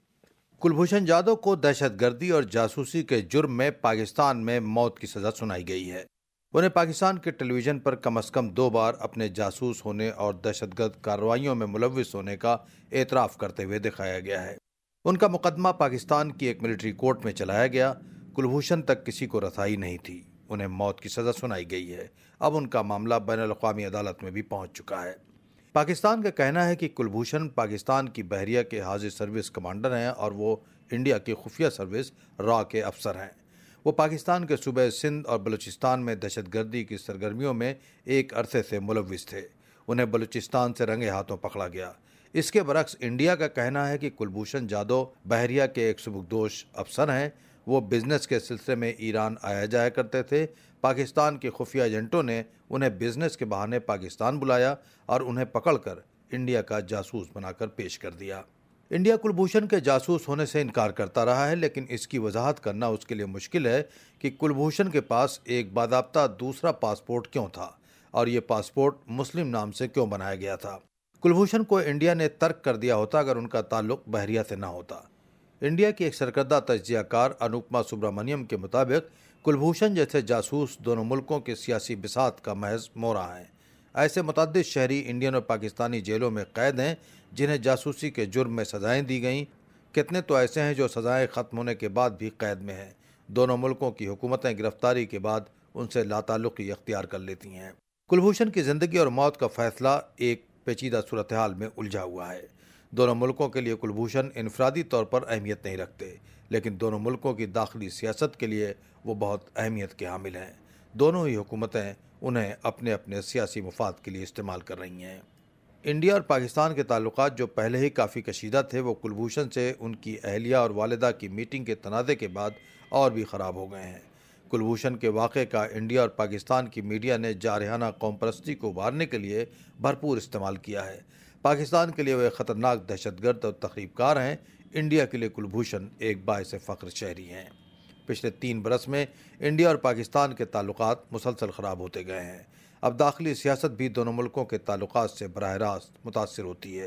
कुलभूषण जाधव को दहशतगर्दी और जासूसी के जुर्म में पाकिस्तान में मौत की सजा सुनाई गई है। उन्हें पाकिस्तान के टेलीविजन पर कम से कम 2 बार अपने जासूस होने और दहशतगर्द कार्रवाइयों में मुलव्विस होने का एतराफ़ करते हुए दिखाया गया है। उनका मुकदमा पाकिस्तान की एक मिलिट्री कोर्ट में चलाया गया। कुलभूषण तक किसी को रसाई नहीं थी। उन्हें मौत की सज़ा सुनाई गई है। अब उनका मामला बैनुल-अक़वामी अदालत में भी पहुंच चुका है। पाकिस्तान का कहना है कि कुलभूषण पाकिस्तान की बहरिया के हाजिर सर्विस कमांडर हैं और वो इंडिया की खुफिया सर्विस रॉ के अफसर हैं। वो पाकिस्तान के सूबे सिंध और बलूचिस्तान में दहशतगर्दी की सरगर्मियों में एक अरसे से मुलव्विस थे। उन्हें बलूचिस्तान से रंगे हाथों पकड़ा गया। इसके बरक्स इंडिया का कहना है कि कुलभूषण जाधव बहरिया के एक सुबुकदोश अफसर हैं। वो बिजनेस के सिलसिले में ईरान आया जाया करते थे। पाकिस्तान के खुफिया एजेंटों ने उन्हें बिजनेस के बहाने पाकिस्तान बुलाया और उन्हें पकड़कर इंडिया का जासूस बनाकर पेश कर दिया। इंडिया कुलभूषण के जासूस होने से इनकार करता रहा है, लेकिन इसकी वजाहत करना उसके लिए मुश्किल है कि कुलभूषण के पास एक बाज़ाब्ता दूसरा पासपोर्ट क्यों था और ये पासपोर्ट मुस्लिम नाम से क्यों बनाया गया था। कुलभूषण को इंडिया ने तर्क कर दिया होता अगर उनका ताल्लुक बहरिया से न होता। इंडिया की एक सरकर्दा तज्जियाकार अनुपमा सुब्रमण्यम के मुताबिक कुलभूषण जैसे जासूस दोनों मुल्कों के सियासी बिसात का महज मोरा हैं। ऐसे मुतअद्दिद शहरी इंडियन और पाकिस्तानी जेलों में कैद हैं जिन्हें जासूसी के जुर्म में सजाएं दी गईं। कितने तो ऐसे हैं जो सजाएं ख़त्म होने के बाद भी कैद में हैं। दोनों मुल्कों की हुकूमतें गिरफ्तारी के बाद उनसे लाताल्लुक़ी इख्तियार कर लेती हैं। कुलभूषण की ज़िंदगी और मौत का फ़ैसला एक पेचीदा सूरत हाल में उलझा हुआ है। दोनों मुल्कों के लिए कुलभूषण इनफरादी तौर पर अहमियत नहीं रखते, लेकिन दोनों मुल्कों की दाखिली सियासत के लिए वो बहुत अहमियत के हामिल हैं। दोनों ही हुकूमतें उन्हें अपने अपने सियासी मुफाद के लिए इस्तेमाल कर रही हैं। इंडिया और पाकिस्तान के ताल्लुकात जो पहले ही काफ़ी कशीदा थे, वो कुलभूषण से उनकी अहलिया और वालिदा की मीटिंग के तनाज़े के बाद और भी ख़राब हो गए हैं। कुलभूषण के वाक़े का इंडिया और पाकिस्तान की मीडिया ने जारहाना कौम परस्ती को उभारने के लिए भरपूर इस्तेमाल किया है। पाकिस्तान के लिए वे ख़तरनाक दहशतगर्द और तख़रीबकार हैं। इंडिया के लिए कुलभूषण एक बाइस फ़ख्र शहरी हैं। पिछले 3 बरस में इंडिया और पाकिस्तान के ताल्लुकात मुसलसल ख़राब होते गए हैं। अब दाखिली सियासत भी दोनों मुल्कों के ताल्लुकात से बराह रास्त मुतासिर होती है।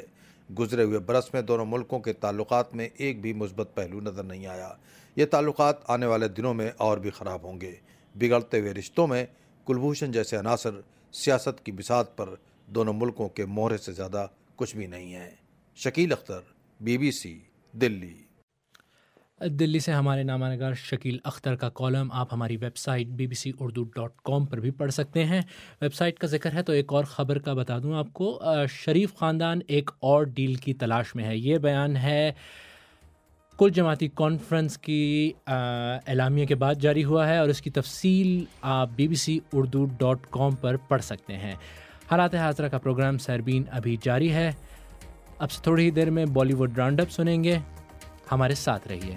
گزرے ہوئے برس میں دونوں ملکوں کے تعلقات میں ایک بھی مثبت پہلو نظر نہیں آیا۔ یہ تعلقات آنے والے دنوں میں اور بھی خراب ہوں گے۔ بگڑتے ہوئے رشتوں میں کلبھوشن جیسے عناصر سیاست کی بساط پر دونوں ملکوں کے مہرے سے زیادہ کچھ بھی نہیں ہیں۔ شکیل اختر، BBC، دلی۔ دلی سے ہمارے نامہ نگار شکیل اختر کا کالم آپ ہماری ویب سائٹ bbcurdu.com پر بھی پڑھ سکتے ہیں۔ ویب سائٹ کا ذکر ہے تو ایک اور خبر کا بتا دوں آپ کو، شریف خاندان ایک اور ڈیل کی تلاش میں ہے۔ یہ بیان ہے کل جماعتی کانفرنس کی اعلامیہ کے بعد جاری ہوا ہے اور اس کی تفصیل آپ bbcurdu.com پر پڑھ سکتے ہیں۔ حالات حاضرہ کا پروگرام سیربین ابھی جاری ہے۔ اب سے تھوڑی ہی دیر میں بالی ووڈ راؤنڈ اپ سنیں گے، ہمارے ساتھ رہیے۔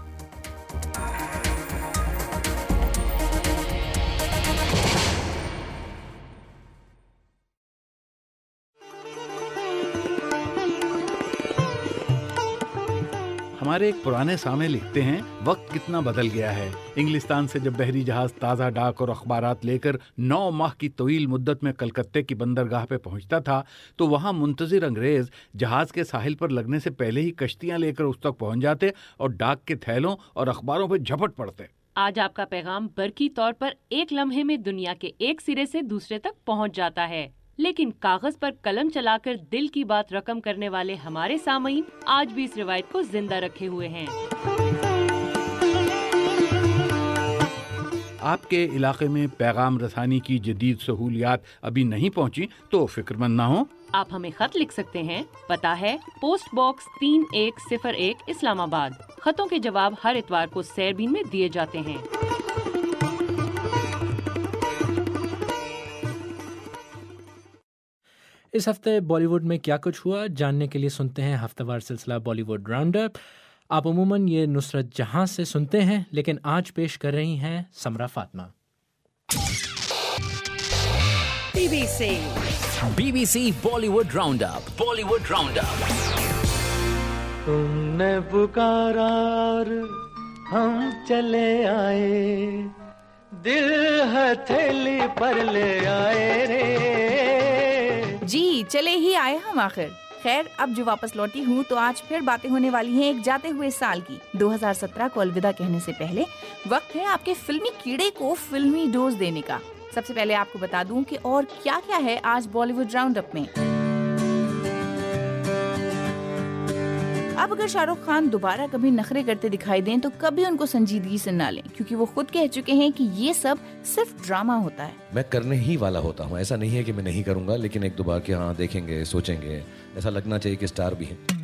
ہمارے ایک پرانے سامع لکھتے ہیں، وقت کتنا بدل گیا ہے۔ انگلستان سے جب بحری جہاز تازہ ڈاک اور اخبارات لے کر 9 ماہ کی طویل مدت میں کلکتے کی بندرگاہ پہ پہنچتا تھا تو وہاں منتظر انگریز جہاز کے ساحل پر لگنے سے پہلے ہی کشتیاں لے کر اس تک پہنچ جاتے اور ڈاک کے تھیلوں اور اخباروں پہ جھپٹ پڑتے۔ آج آپ کا پیغام برقی طور پر ایک لمحے میں دنیا کے ایک سرے سے دوسرے تک پہنچ جاتا ہے، لیکن کاغذ پر قلم چلا کر دل کی بات رقم کرنے والے ہمارے سامعین آج بھی اس روایت کو زندہ رکھے ہوئے ہیں۔ آپ کے علاقے میں پیغام رسانی کی جدید سہولیات ابھی نہیں پہنچی تو فکر مند نہ ہوں، آپ ہمیں خط لکھ سکتے ہیں۔ پتہ ہے پوسٹ باکس 3101 اسلام آباد۔ خطوں کے جواب ہر اتوار کو سیربین میں دیے جاتے ہیں۔ اس ہفتے بالی ووڈ میں کیا کچھ ہوا جاننے کے لیے سنتے ہیں ہفتہ وار سلسلہ بالی ووڈ راؤنڈ اپ۔ آپ عموماً یہ نصرت جہاں سے سنتے ہیں، لیکن آج پیش کر رہی ہیں Samra Fatima. BBC Bollywood roundup, Bollywood roundup. تم نے پکارا اور ہم چلے آئے، دل ہتھیلی پر لے آئے رے۔ جی چلے ہی آئے ہم آخر۔ خیر اب جو واپس لوٹی ہوں تو آج پھر باتیں ہونے والی ہیں ایک جاتے ہوئے سال کی۔ 2017 کو الوداع کہنے سے پہلے وقت ہے آپ کے فلمی کیڑے کو فلمی ڈوز دینے کا۔ سب سے پہلے آپ کو بتا دوں کہ اور کیا کیا ہے آج بالی ووڈ راؤنڈ اپ میں۔ اب اگر شاہ رخ خان دوبارہ کبھی نخرے کرتے دکھائی دیں تو کبھی ان کو سنجیدگی سے نہ لیں، کیونکہ وہ خود کہہ چکے ہیں کہ یہ سب صرف ڈرامہ ہوتا ہے۔ میں کرنے ہی والا ہوتا ہوں، ایسا نہیں ہے کہ میں نہیں کروں گا، لیکن ایک دو بار کہ ہاں دیکھیں گے، سوچیں گے، ایسا لگنا چاہیے کہ اسٹار بھی ہیں۔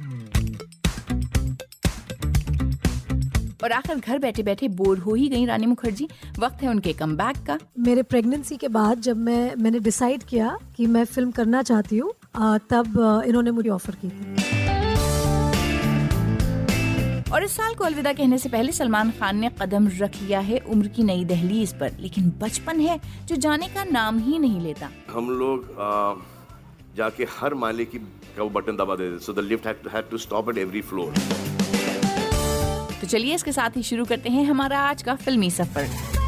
اور آخر گھر بیٹھے بیٹھے بور ہو ہی گئی رانی مکھرجی، وقت ہے ان کے کم بیک کا۔ میرے پریگننسی کے بعد جب میں نے ڈیسائیڈ کیا کہ میں فلم کرنا چاہتی ہوں، تب انہوں نے مجھے آفر کی تھی۔ اور اس سال کو الوداع کہنے سے پہلے سلمان خان نے قدم رکھ لیا ہے عمر کی نئی دہلیز پر، لیکن بچپن ہے جو جانے کا نام ہی نہیں لیتا۔ ہم لوگ جا کے ہر مالے کی وہ بٹن دبا دیتے، so the lift had to stop at every floor. تو چلیے اس کے ساتھ ہی شروع کرتے ہیں ہمارا آج کا فلمی سفر۔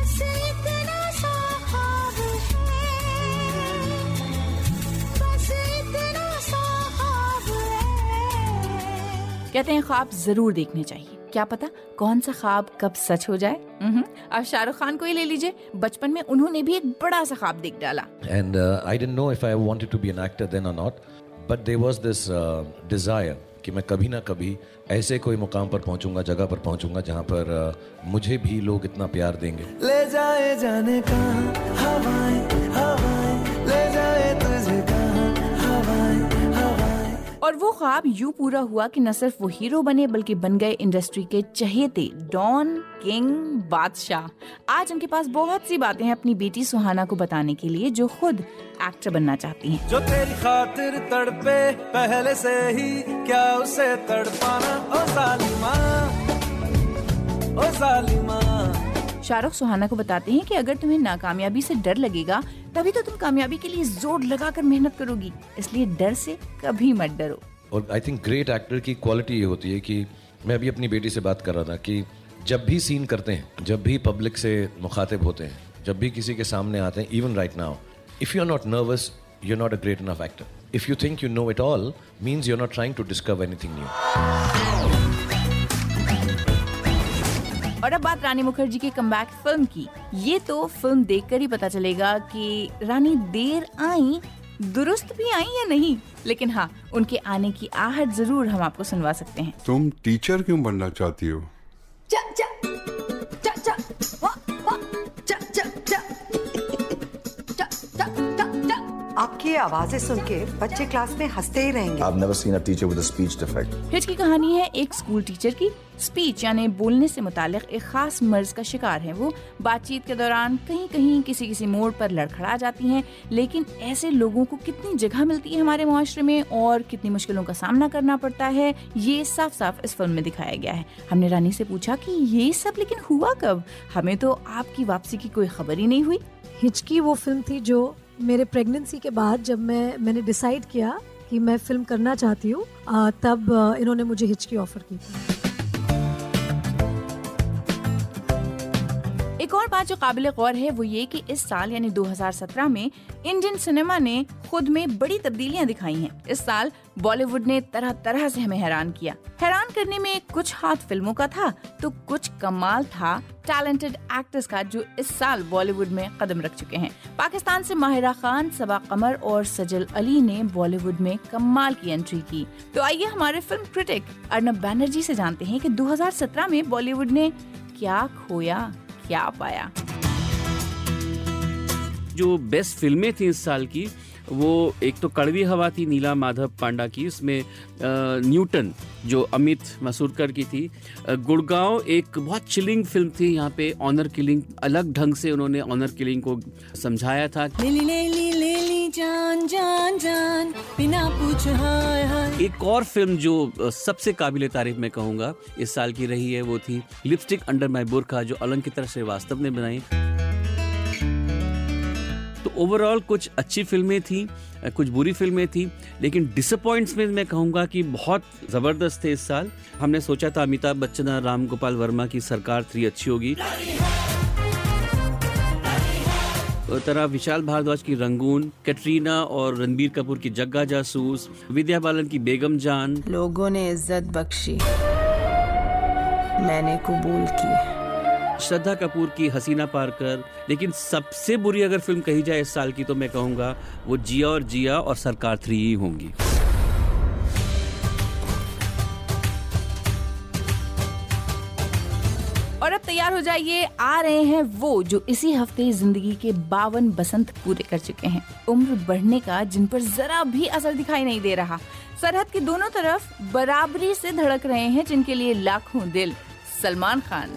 کہتے ہیں خواب ضرور دیکھنے چاہیے، کیا پتا کون سا خواب کب سچ ہو جائے۔ اب شاہ رخ خان کو ہی لے لیجئے، بچپن میں انہوں نے بھی ایک بڑا سا خواب دیکھ ڈالا۔ And I didn't know if I wanted to be an actor then or not, but there was this desire کہ میں کبھی نہ کبھی ایسے کوئی مقام پر پہنچوں گا، جگہ پر پہنچوں گا جہاں پر مجھے بھی لوگ اتنا پیار دیں گے۔ لے جائے جانے کا ہوائیں ہوائیں، لے جائے تجھے کہاں ہوائیں ہوائیں۔ اور وہ خواب یوں پورا ہوا کہ نہ صرف وہ ہیرو بنے بلکہ بن گئے انڈسٹری کے چہیتے ڈان، کنگ، بادشاہ۔ آج ان کے پاس بہت سی باتیں ہیں اپنی بیٹی سہانا کو بتانے کے لیے، جو خود ایکٹر بننا چاہتی ہیں۔ جو تیری خاطر تڑپے پہلے سے ہی، کیا اسے تڑپانا او ظالمہ او ظالمہ۔ شاہ رخ سہانا کو بتاتے ہیں کہ اگر تمہیں ناکامیابی سے ڈر لگے گا تبھی تو تم کامیابی کے لیے زور لگا کر محنت کرو گی، اس لیے ڈر سے کبھی مت ڈرو۔ اور آئی تھنک گریٹ ایکٹر کی کوالٹی یہ ہوتی ہے کہ میں ابھی اپنی بیٹی سے بات کر رہا تھا کہ جب بھی سین کرتے ہیں، جب بھی پبلک سے مخاطب ہوتے ہیں، جب بھی کسی کے سامنے آتے ہیں، even right now, if you are not nervous you are not a great enough actor. If you think you know it all, means you're not trying to discover anything new. और अब बात रानी मुखर्जी की कमबैक फिल्म की। ये तो film देखकर ही पता चलेगा कि रानी देर आई, दुरुस्त भी आई या नहीं, लेकिन हाँ, उनके आने की आहट जरूर हम आपको सुनवा सकते हैं। तुम टीचर क्यों बनना चाहती हो? आपकी आवाजें सुन के बच्चे क्लास में हंसते ही रहेंगे। I've never seen a teacher with a speech defect. Hichki कहानी है एक स्कूल टीचर की। स्पीच यानी बोलने से मुतालिक एक खास मर्ज का शिकार है वो। बातचीत के दौरान कहीं कहीं किसी मोड़ पर लड़खड़ा जाती हैं, लेकिन ऐसे लोगों को कितनी जगह मिलती है हमारे मुआशरे में और कितनी मुश्किलों का सामना करना पड़ता है, ये साफ साफ इस फिल्म में दिखाया गया है। हमने रानी से पूछा कि ये सब लेकिन हुआ कब? हमें तो आपकी वापसी की कोई खबर ही नहीं हुई। हिचकी वो फिल्म थी जो मेरे प्रेगनेंसी के बाद जब मैंने डिसाइड किया कि मैं फिल्म करना चाहती हूँ, तब इन्होंने मुझे हिचकी ऑफर की थी। एक और बात जो काबिल गौर है वो ये कि इस साल यानी 2017 में इंडियन सिनेमा ने खुद में बड़ी तब्दीलियां दिखाई हैं। इस साल बॉलीवुड ने तरह तरह से हमें हैरान किया। हैरान करने में कुछ हाथ फिल्मों का था तो कुछ कमाल था टैलेंटेड एक्टर्स का जो इस साल बॉलीवुड में कदम रख चुके हैं। पाकिस्तान से माहिरा खान, सबा कमर और सजल अली ने बॉलीवुड में कमाल की एंट्री की। तो आइए हमारे फिल्म क्रिटिक अर्नब बैनर्जी से जानते हैं कि 2017 में बॉलीवुड ने क्या खोया, क्या पाया। जो बेस्ट फिल्में थी इस साल की, वो एक तो कड़वी हवा थी नीला माधव पांडा की, उसमें न्यूटन जो अमित मासूरकर की थी। गुड़गांव एक बहुत चिलिंग फिल्म थी, यहाँ पे ऑनर किलिंग अलग ढंग से उन्होंने ऑनर किलिंग को समझाया था। लेली जान जान जान बिना पूछ हाय हाय। एक और फिल्म जो सबसे काबिले तारीफ मैं कहूँगा इस साल की रही है वो थी लिपस्टिक अंडर माई बुर्का जो अलंकिता श्रीवास्तव ने बनाई। तो ओवरऑल कुछ अच्छी फिल्में थी, कुछ बुरी फिल्में थी, लेकिन डिसअपॉइंट्स में मैं कहूँगा कि बहुत ज़बरदस्त थे इस साल। हमने सोचा था अमिताभ बच्चन और राम गोपाल वर्मा की सरकार 3 अच्छी होगी, तरह विशाल भारद्वाज की रंगून, कैटरीना और रणबीर कपूर की जग्गा जासूस, विद्या बालन की बेगम जान। लोगों ने इज्जत बख्शी, मैंने कबूल की। श्रद्धा कपूर की हसीना पारकर। लेकिन सबसे बुरी अगर फिल्म कही जाए इस साल की तो मैं कहूँगा वो जिया और सरकार 3 ही होंगी। और अब तैयार हो जाइए, आ रहे हैं वो जो इसी हफ्ते जिंदगी के 52 बसंत पूरे कर चुके हैं। उम्र बढ़ने का जिन पर जरा भी असर दिखाई नहीं दे रहा, सरहद के दोनों तरफ बराबरी से धड़क रहे हैं जिनके लिए लाखों दिल। सलमान खान।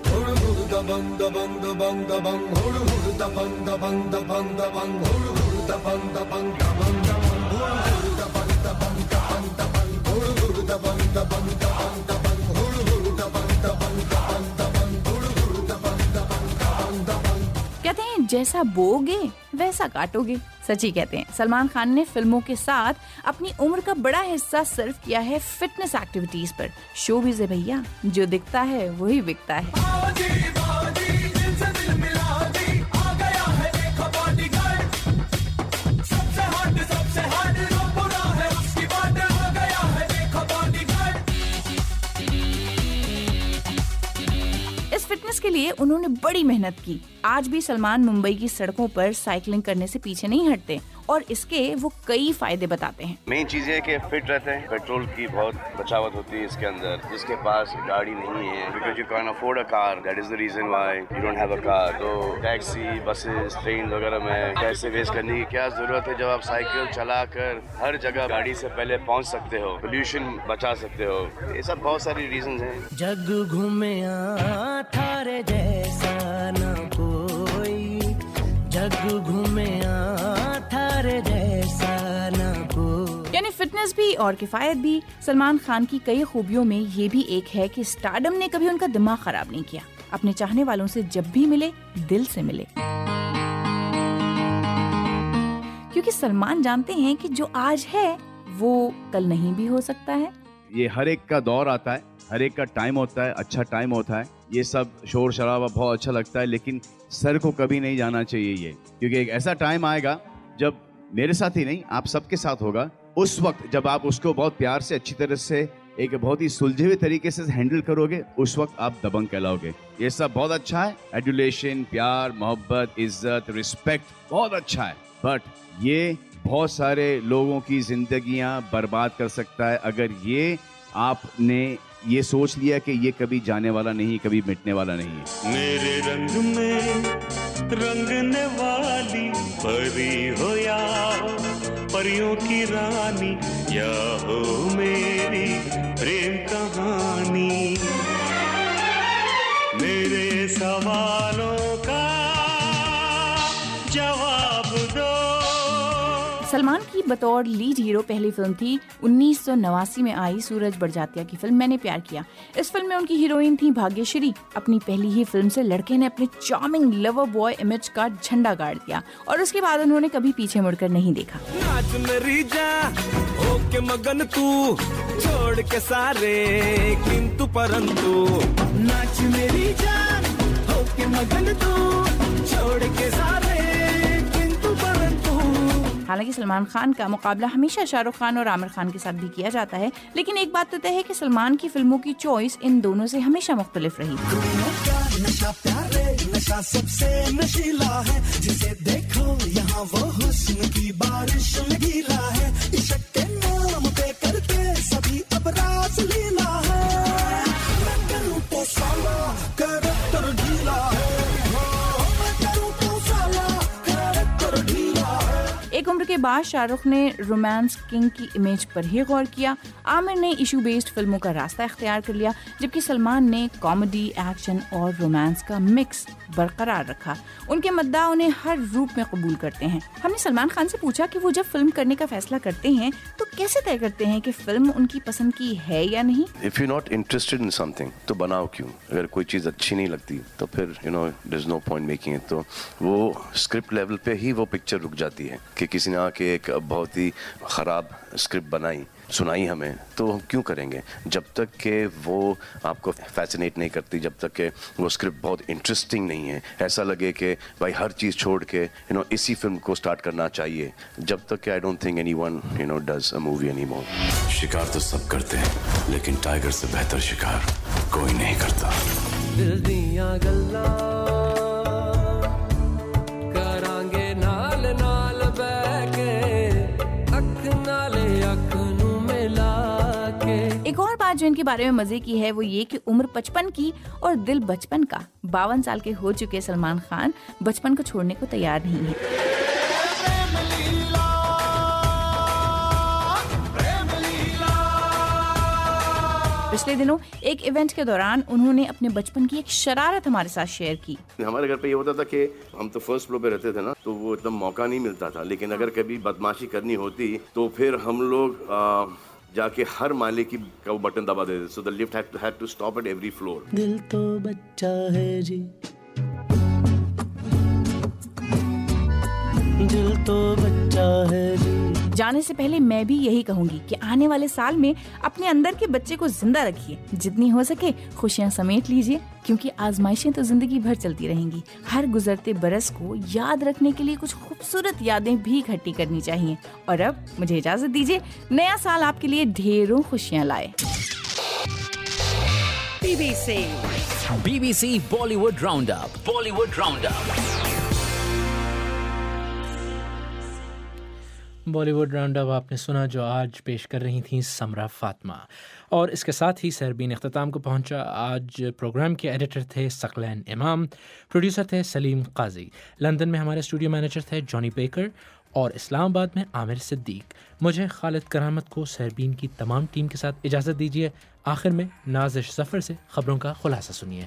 कहते हैं जैसा बोओगे वैसा काटोगे, सच ही कहते हैं। सलमान खान ने फिल्मों के साथ अपनी उम्र का बड़ा हिस्सा सर्व किया है फिटनेस एक्टिविटीज पर। शोबिज़ है भैया, जो दिखता है वही बिकता है। फिटनेस के लिए उन्होंने बड़ी मेहनत की। आज भी सलमान मुंबई की सड़कों पर साइकिलिंग करने से पीछे नहीं हटते और इसके वो कई फायदे बताते हैं। मेन चीज है कि फिट रहते हैं, पेट्रोल की बहुत बचावट होती है इसके अंदर। जिसके पास गाड़ी नहीं है, because you can afford a car, that is the reason why you don't have a car. तो टैक्सी, बसेस, ट्रेन वगैरह में पैसे वेस्ट करने की क्या जरूरत है जब आप साइकिल चलाकर हर जगह गाड़ी से पहले पहुंच सकते हो, पोल्यूशन बचा सकते हो। ये सब बहुत सारी रीजन हैं। जग घूमे थारे जैसा न कोई, जग घूमे थारे जैसा न कोई। यानी फिटनेस भी और किफायत भी। सलमान खान की कई खूबियों में ये भी एक है कि स्टारडम ने कभी उनका दिमाग खराब नहीं किया। अपने चाहने वालों से जब भी मिले, दिल से मिले, क्योंकि सलमान जानते हैं कि जो आज है वो कल नहीं भी हो सकता है। ये हर एक का दौर आता है, हर एक का टाइम होता है, अच्छा टाइम होता है। ये सब शोर शराबा बहुत अच्छा लगता है, लेकिन सर को कभी नहीं जाना चाहिए ये, क्योंकि एक ऐसा टाइम आएगा जब मेरे साथ ही नहीं आप सबके साथ होगा اس وقت جب آپ اس کو بہت پیار سے اچھی طرح سے ایک بہت ہی سلجھے ہوئے طریقے سے ہینڈل کرو گے, اس وقت آپ دبنگ کہلاؤ گے. یہ سب بہت اچھا ہے, ایڈولیشن, پیار, محبت, عزت, رسپیکٹ بہت اچھا ہے, بٹ یہ بہت سارے لوگوں کی زندگیاں برباد کر سکتا ہے اگر یہ آپ نے یہ سوچ لیا کہ یہ کبھی جانے والا نہیں, کبھی مٹنے والا نہیں ہے. میرے رنگ میں رنگنے والی پری ہو یا پریوں کی رانی, یا ہو میری پریم کہانی, میرے سوالوں کا جواب دو. سلمان کی بطور لیڈ ہیرو پہلی فلم تھی 1989 میں آئی سورج بڑجاتیا کی فلم میں نے پیار کیا. اس فلم میں ان کی ہیروئن تھی بھاگیہ شری. اپنی پہلی ہی فلم سے لڑکے نے اپنے چارمنگ لور بوائے امیج کا جھنڈا گاڑ دیا اور اس کے بعد انہوں نے کبھی پیچھے مڑ کر نہیں دیکھا. ناچ میری جان ہو کے مگن تو چھوڑ کے سارے کنتو پرنتو, ناچ میری جان ہو کے مگن تو چھوڑ کے سارے. حالانکہ سلمان خان کا مقابلہ ہمیشہ شاہ رخ خان اور عامر خان کے ساتھ بھی کیا جاتا ہے, لیکن ایک بات تو طے ہے کہ سلمان کی فلموں کی چوائس ان دونوں سے ہمیشہ مختلف رہی. نشا پیارے نشا سب سے نشیلا ہے, جسے دیکھو یہاں وہ حسن کی بارش میں گیلا ہے, عشق کے نام پہ کرتے سبھی اب راس لیلا ہے, میں کروں تو سالا کریکٹر ڈھیلا ہے, میں کروں تو سالا کریکٹر ڈھیلا ہے. ایک عمر کے بعد شاہ رخ نے رومانس کنگ کی امیج پر ہی غور کیا, عامر نے ایشو بیسڈ فلموں کا راستہ اختیار کر لیا, جبکہ سلمان نے کامیڈی, ایکشن اور رومانس کا مکس برقرار رکھا. ان کے مداح انہیں ہر روپ میں قبول کرتے ہیں. ہم نے سلمان خان سے پوچھا کہ وہ جب فلم کرنے کا فیصلہ کرتے ہیں تو کیسے طے کرتے ہیں کہ فلم ان کی پسند کی ہے یا نہیں. If you're not interested in something تو بناؤ کیوں, اگر کوئی چیز اچھی نہیں لگتی تو پھر there's no point making it. تو وہ اسکرپٹ لیول پہ ہی وہ پکچر رک جاتی ہے کہ کسی نے آ کے ایک بہت ہی خراب اسکرپٹ بنائی, سنائی ہمیں, تو ہم کیوں کریں گے جب تک کہ وہ آپ کو فیسنیٹ نہیں کرتی, جب تک کہ وہ اسکرپٹ بہت انٹرسٹنگ نہیں ہے, ایسا لگے کہ بھائی ہر چیز چھوڑ کے اسی فلم کو سٹارٹ کرنا چاہیے, جب تک کہ I don't think anyone does a movie anymore. شکار تو سب کرتے ہیں لیکن ٹائیگر سے بہتر شکار کوئی نہیں کرتا. دل دیاں گلاں کرانگے نال نال بہ کے اکھ نالے اکھ نو ملا کے. ایک اور بات جو ان کے بارے میں مزے کی ہے وہ یہ کہ عمر 55 کی اور دل بچپن کا. 52 سال کے ہو چکے سلمان خان بچپن کو چھوڑنے کو تیار نہیں ہیں. پچھلے دنوں ایک ایونٹ کے دوران انہوں نے اپنے بچپن کی ایک شرارت ہمارے ساتھ شیئر کی. ہمارے گھر پہ یہ ہوتا تھا کہ ہم تو فرسٹ فلور پہ رہتے تھے نا, تو وہ اتنا موقع نہیں ملتا تھا, لیکن اگر کبھی بدماشی کرنی ہوتی تو پھر ہم لوگ جا کے ہر مالے کی کا وہ بٹن دبا دیتے. So the lift had to stop at every floor. دل تو بچہ ہے جی, دل تو بچہ ہے جی. جانے سے پہلے میں بھی یہی کہوں گی کہ آنے والے سال میں اپنے اندر کے بچے کو زندہ رکھیے, جتنی ہو سکے خوشیاں سمیٹ لیجیے, کیونکہ آزمائشیں تو زندگی بھر چلتی رہیں گی. ہر گزرتے برس کو یاد رکھنے کے لیے کچھ خوبصورت یادیں بھی اکٹھی کرنی چاہیے. اور اب مجھے اجازت دیجیے, نیا سال آپ کے لیے ڈھیروں خوشیاں لائے. BBC Bollywood Roundup. Bollywood Roundup. Bollywood roundup آپ نے سنا جو آج پیش کر رہی تھیں سمرا فاطمہ. اور اس کے ساتھ ہی سحربین اختتام کو پہنچا. آج پروگرام کے ایڈیٹر تھے ثقلین امام, پروڈیوسر تھے سلیم قاضی, لندن میں ہمارے اسٹوڈیو مینیجر تھے جانی بیکر, اور اسلام آباد میں عامر صدیق. مجھے خالد کرامت کو سحربین کی تمام ٹیم کے ساتھ اجازت دیجیے. آخر میں نازش ظفر سے خبروں کا خلاصہ سنیے.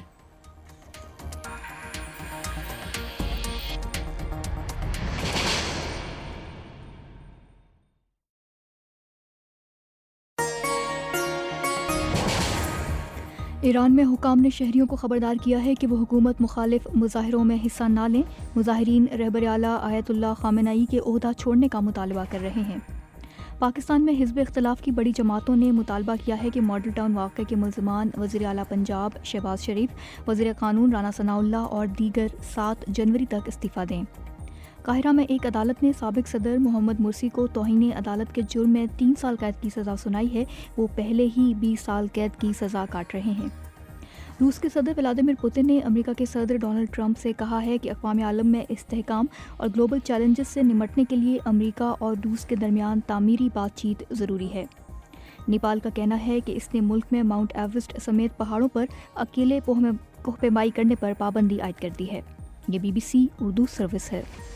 ایران میں حکام نے شہریوں کو خبردار کیا ہے کہ وہ حکومت مخالف مظاہروں میں حصہ نہ لیں. مظاہرین رہبر اعلیٰ آیت اللہ خامنہ ای کے عہدہ چھوڑنے کا مطالبہ کر رہے ہیں. پاکستان میں حزب اختلاف کی بڑی جماعتوں نے مطالبہ کیا ہے کہ ماڈل ٹاؤن واقعے کے ملزمان وزیر اعلیٰ پنجاب شہباز شریف, وزیر قانون رانا ثناء اللہ اور دیگر 7 جنوری تک استعفیٰ دیں. قاہرہ میں ایک عدالت نے سابق صدر محمد مرسی کو توہین عدالت کے جرم میں 3 سال قید کی سزا سنائی ہے. وہ پہلے ہی 20 سال قید کی سزا کاٹ رہے ہیں. روس کے صدر ولادیمیر پوتن نے امریکہ کے صدر ڈونلڈ ٹرمپ سے کہا ہے کہ اقوام عالم میں استحکام اور گلوبل چیلنجز سے نمٹنے کے لیے امریکہ اور روس کے درمیان تعمیری بات چیت ضروری ہے. نیپال کا کہنا ہے کہ اس نے ملک میں ماؤنٹ ایورسٹ سمیت پہاڑوں پر اکیلے کوہ پیمائی کرنے پر پابندی عائد کر دی ہے. یہ BBC اردو سروس ہے.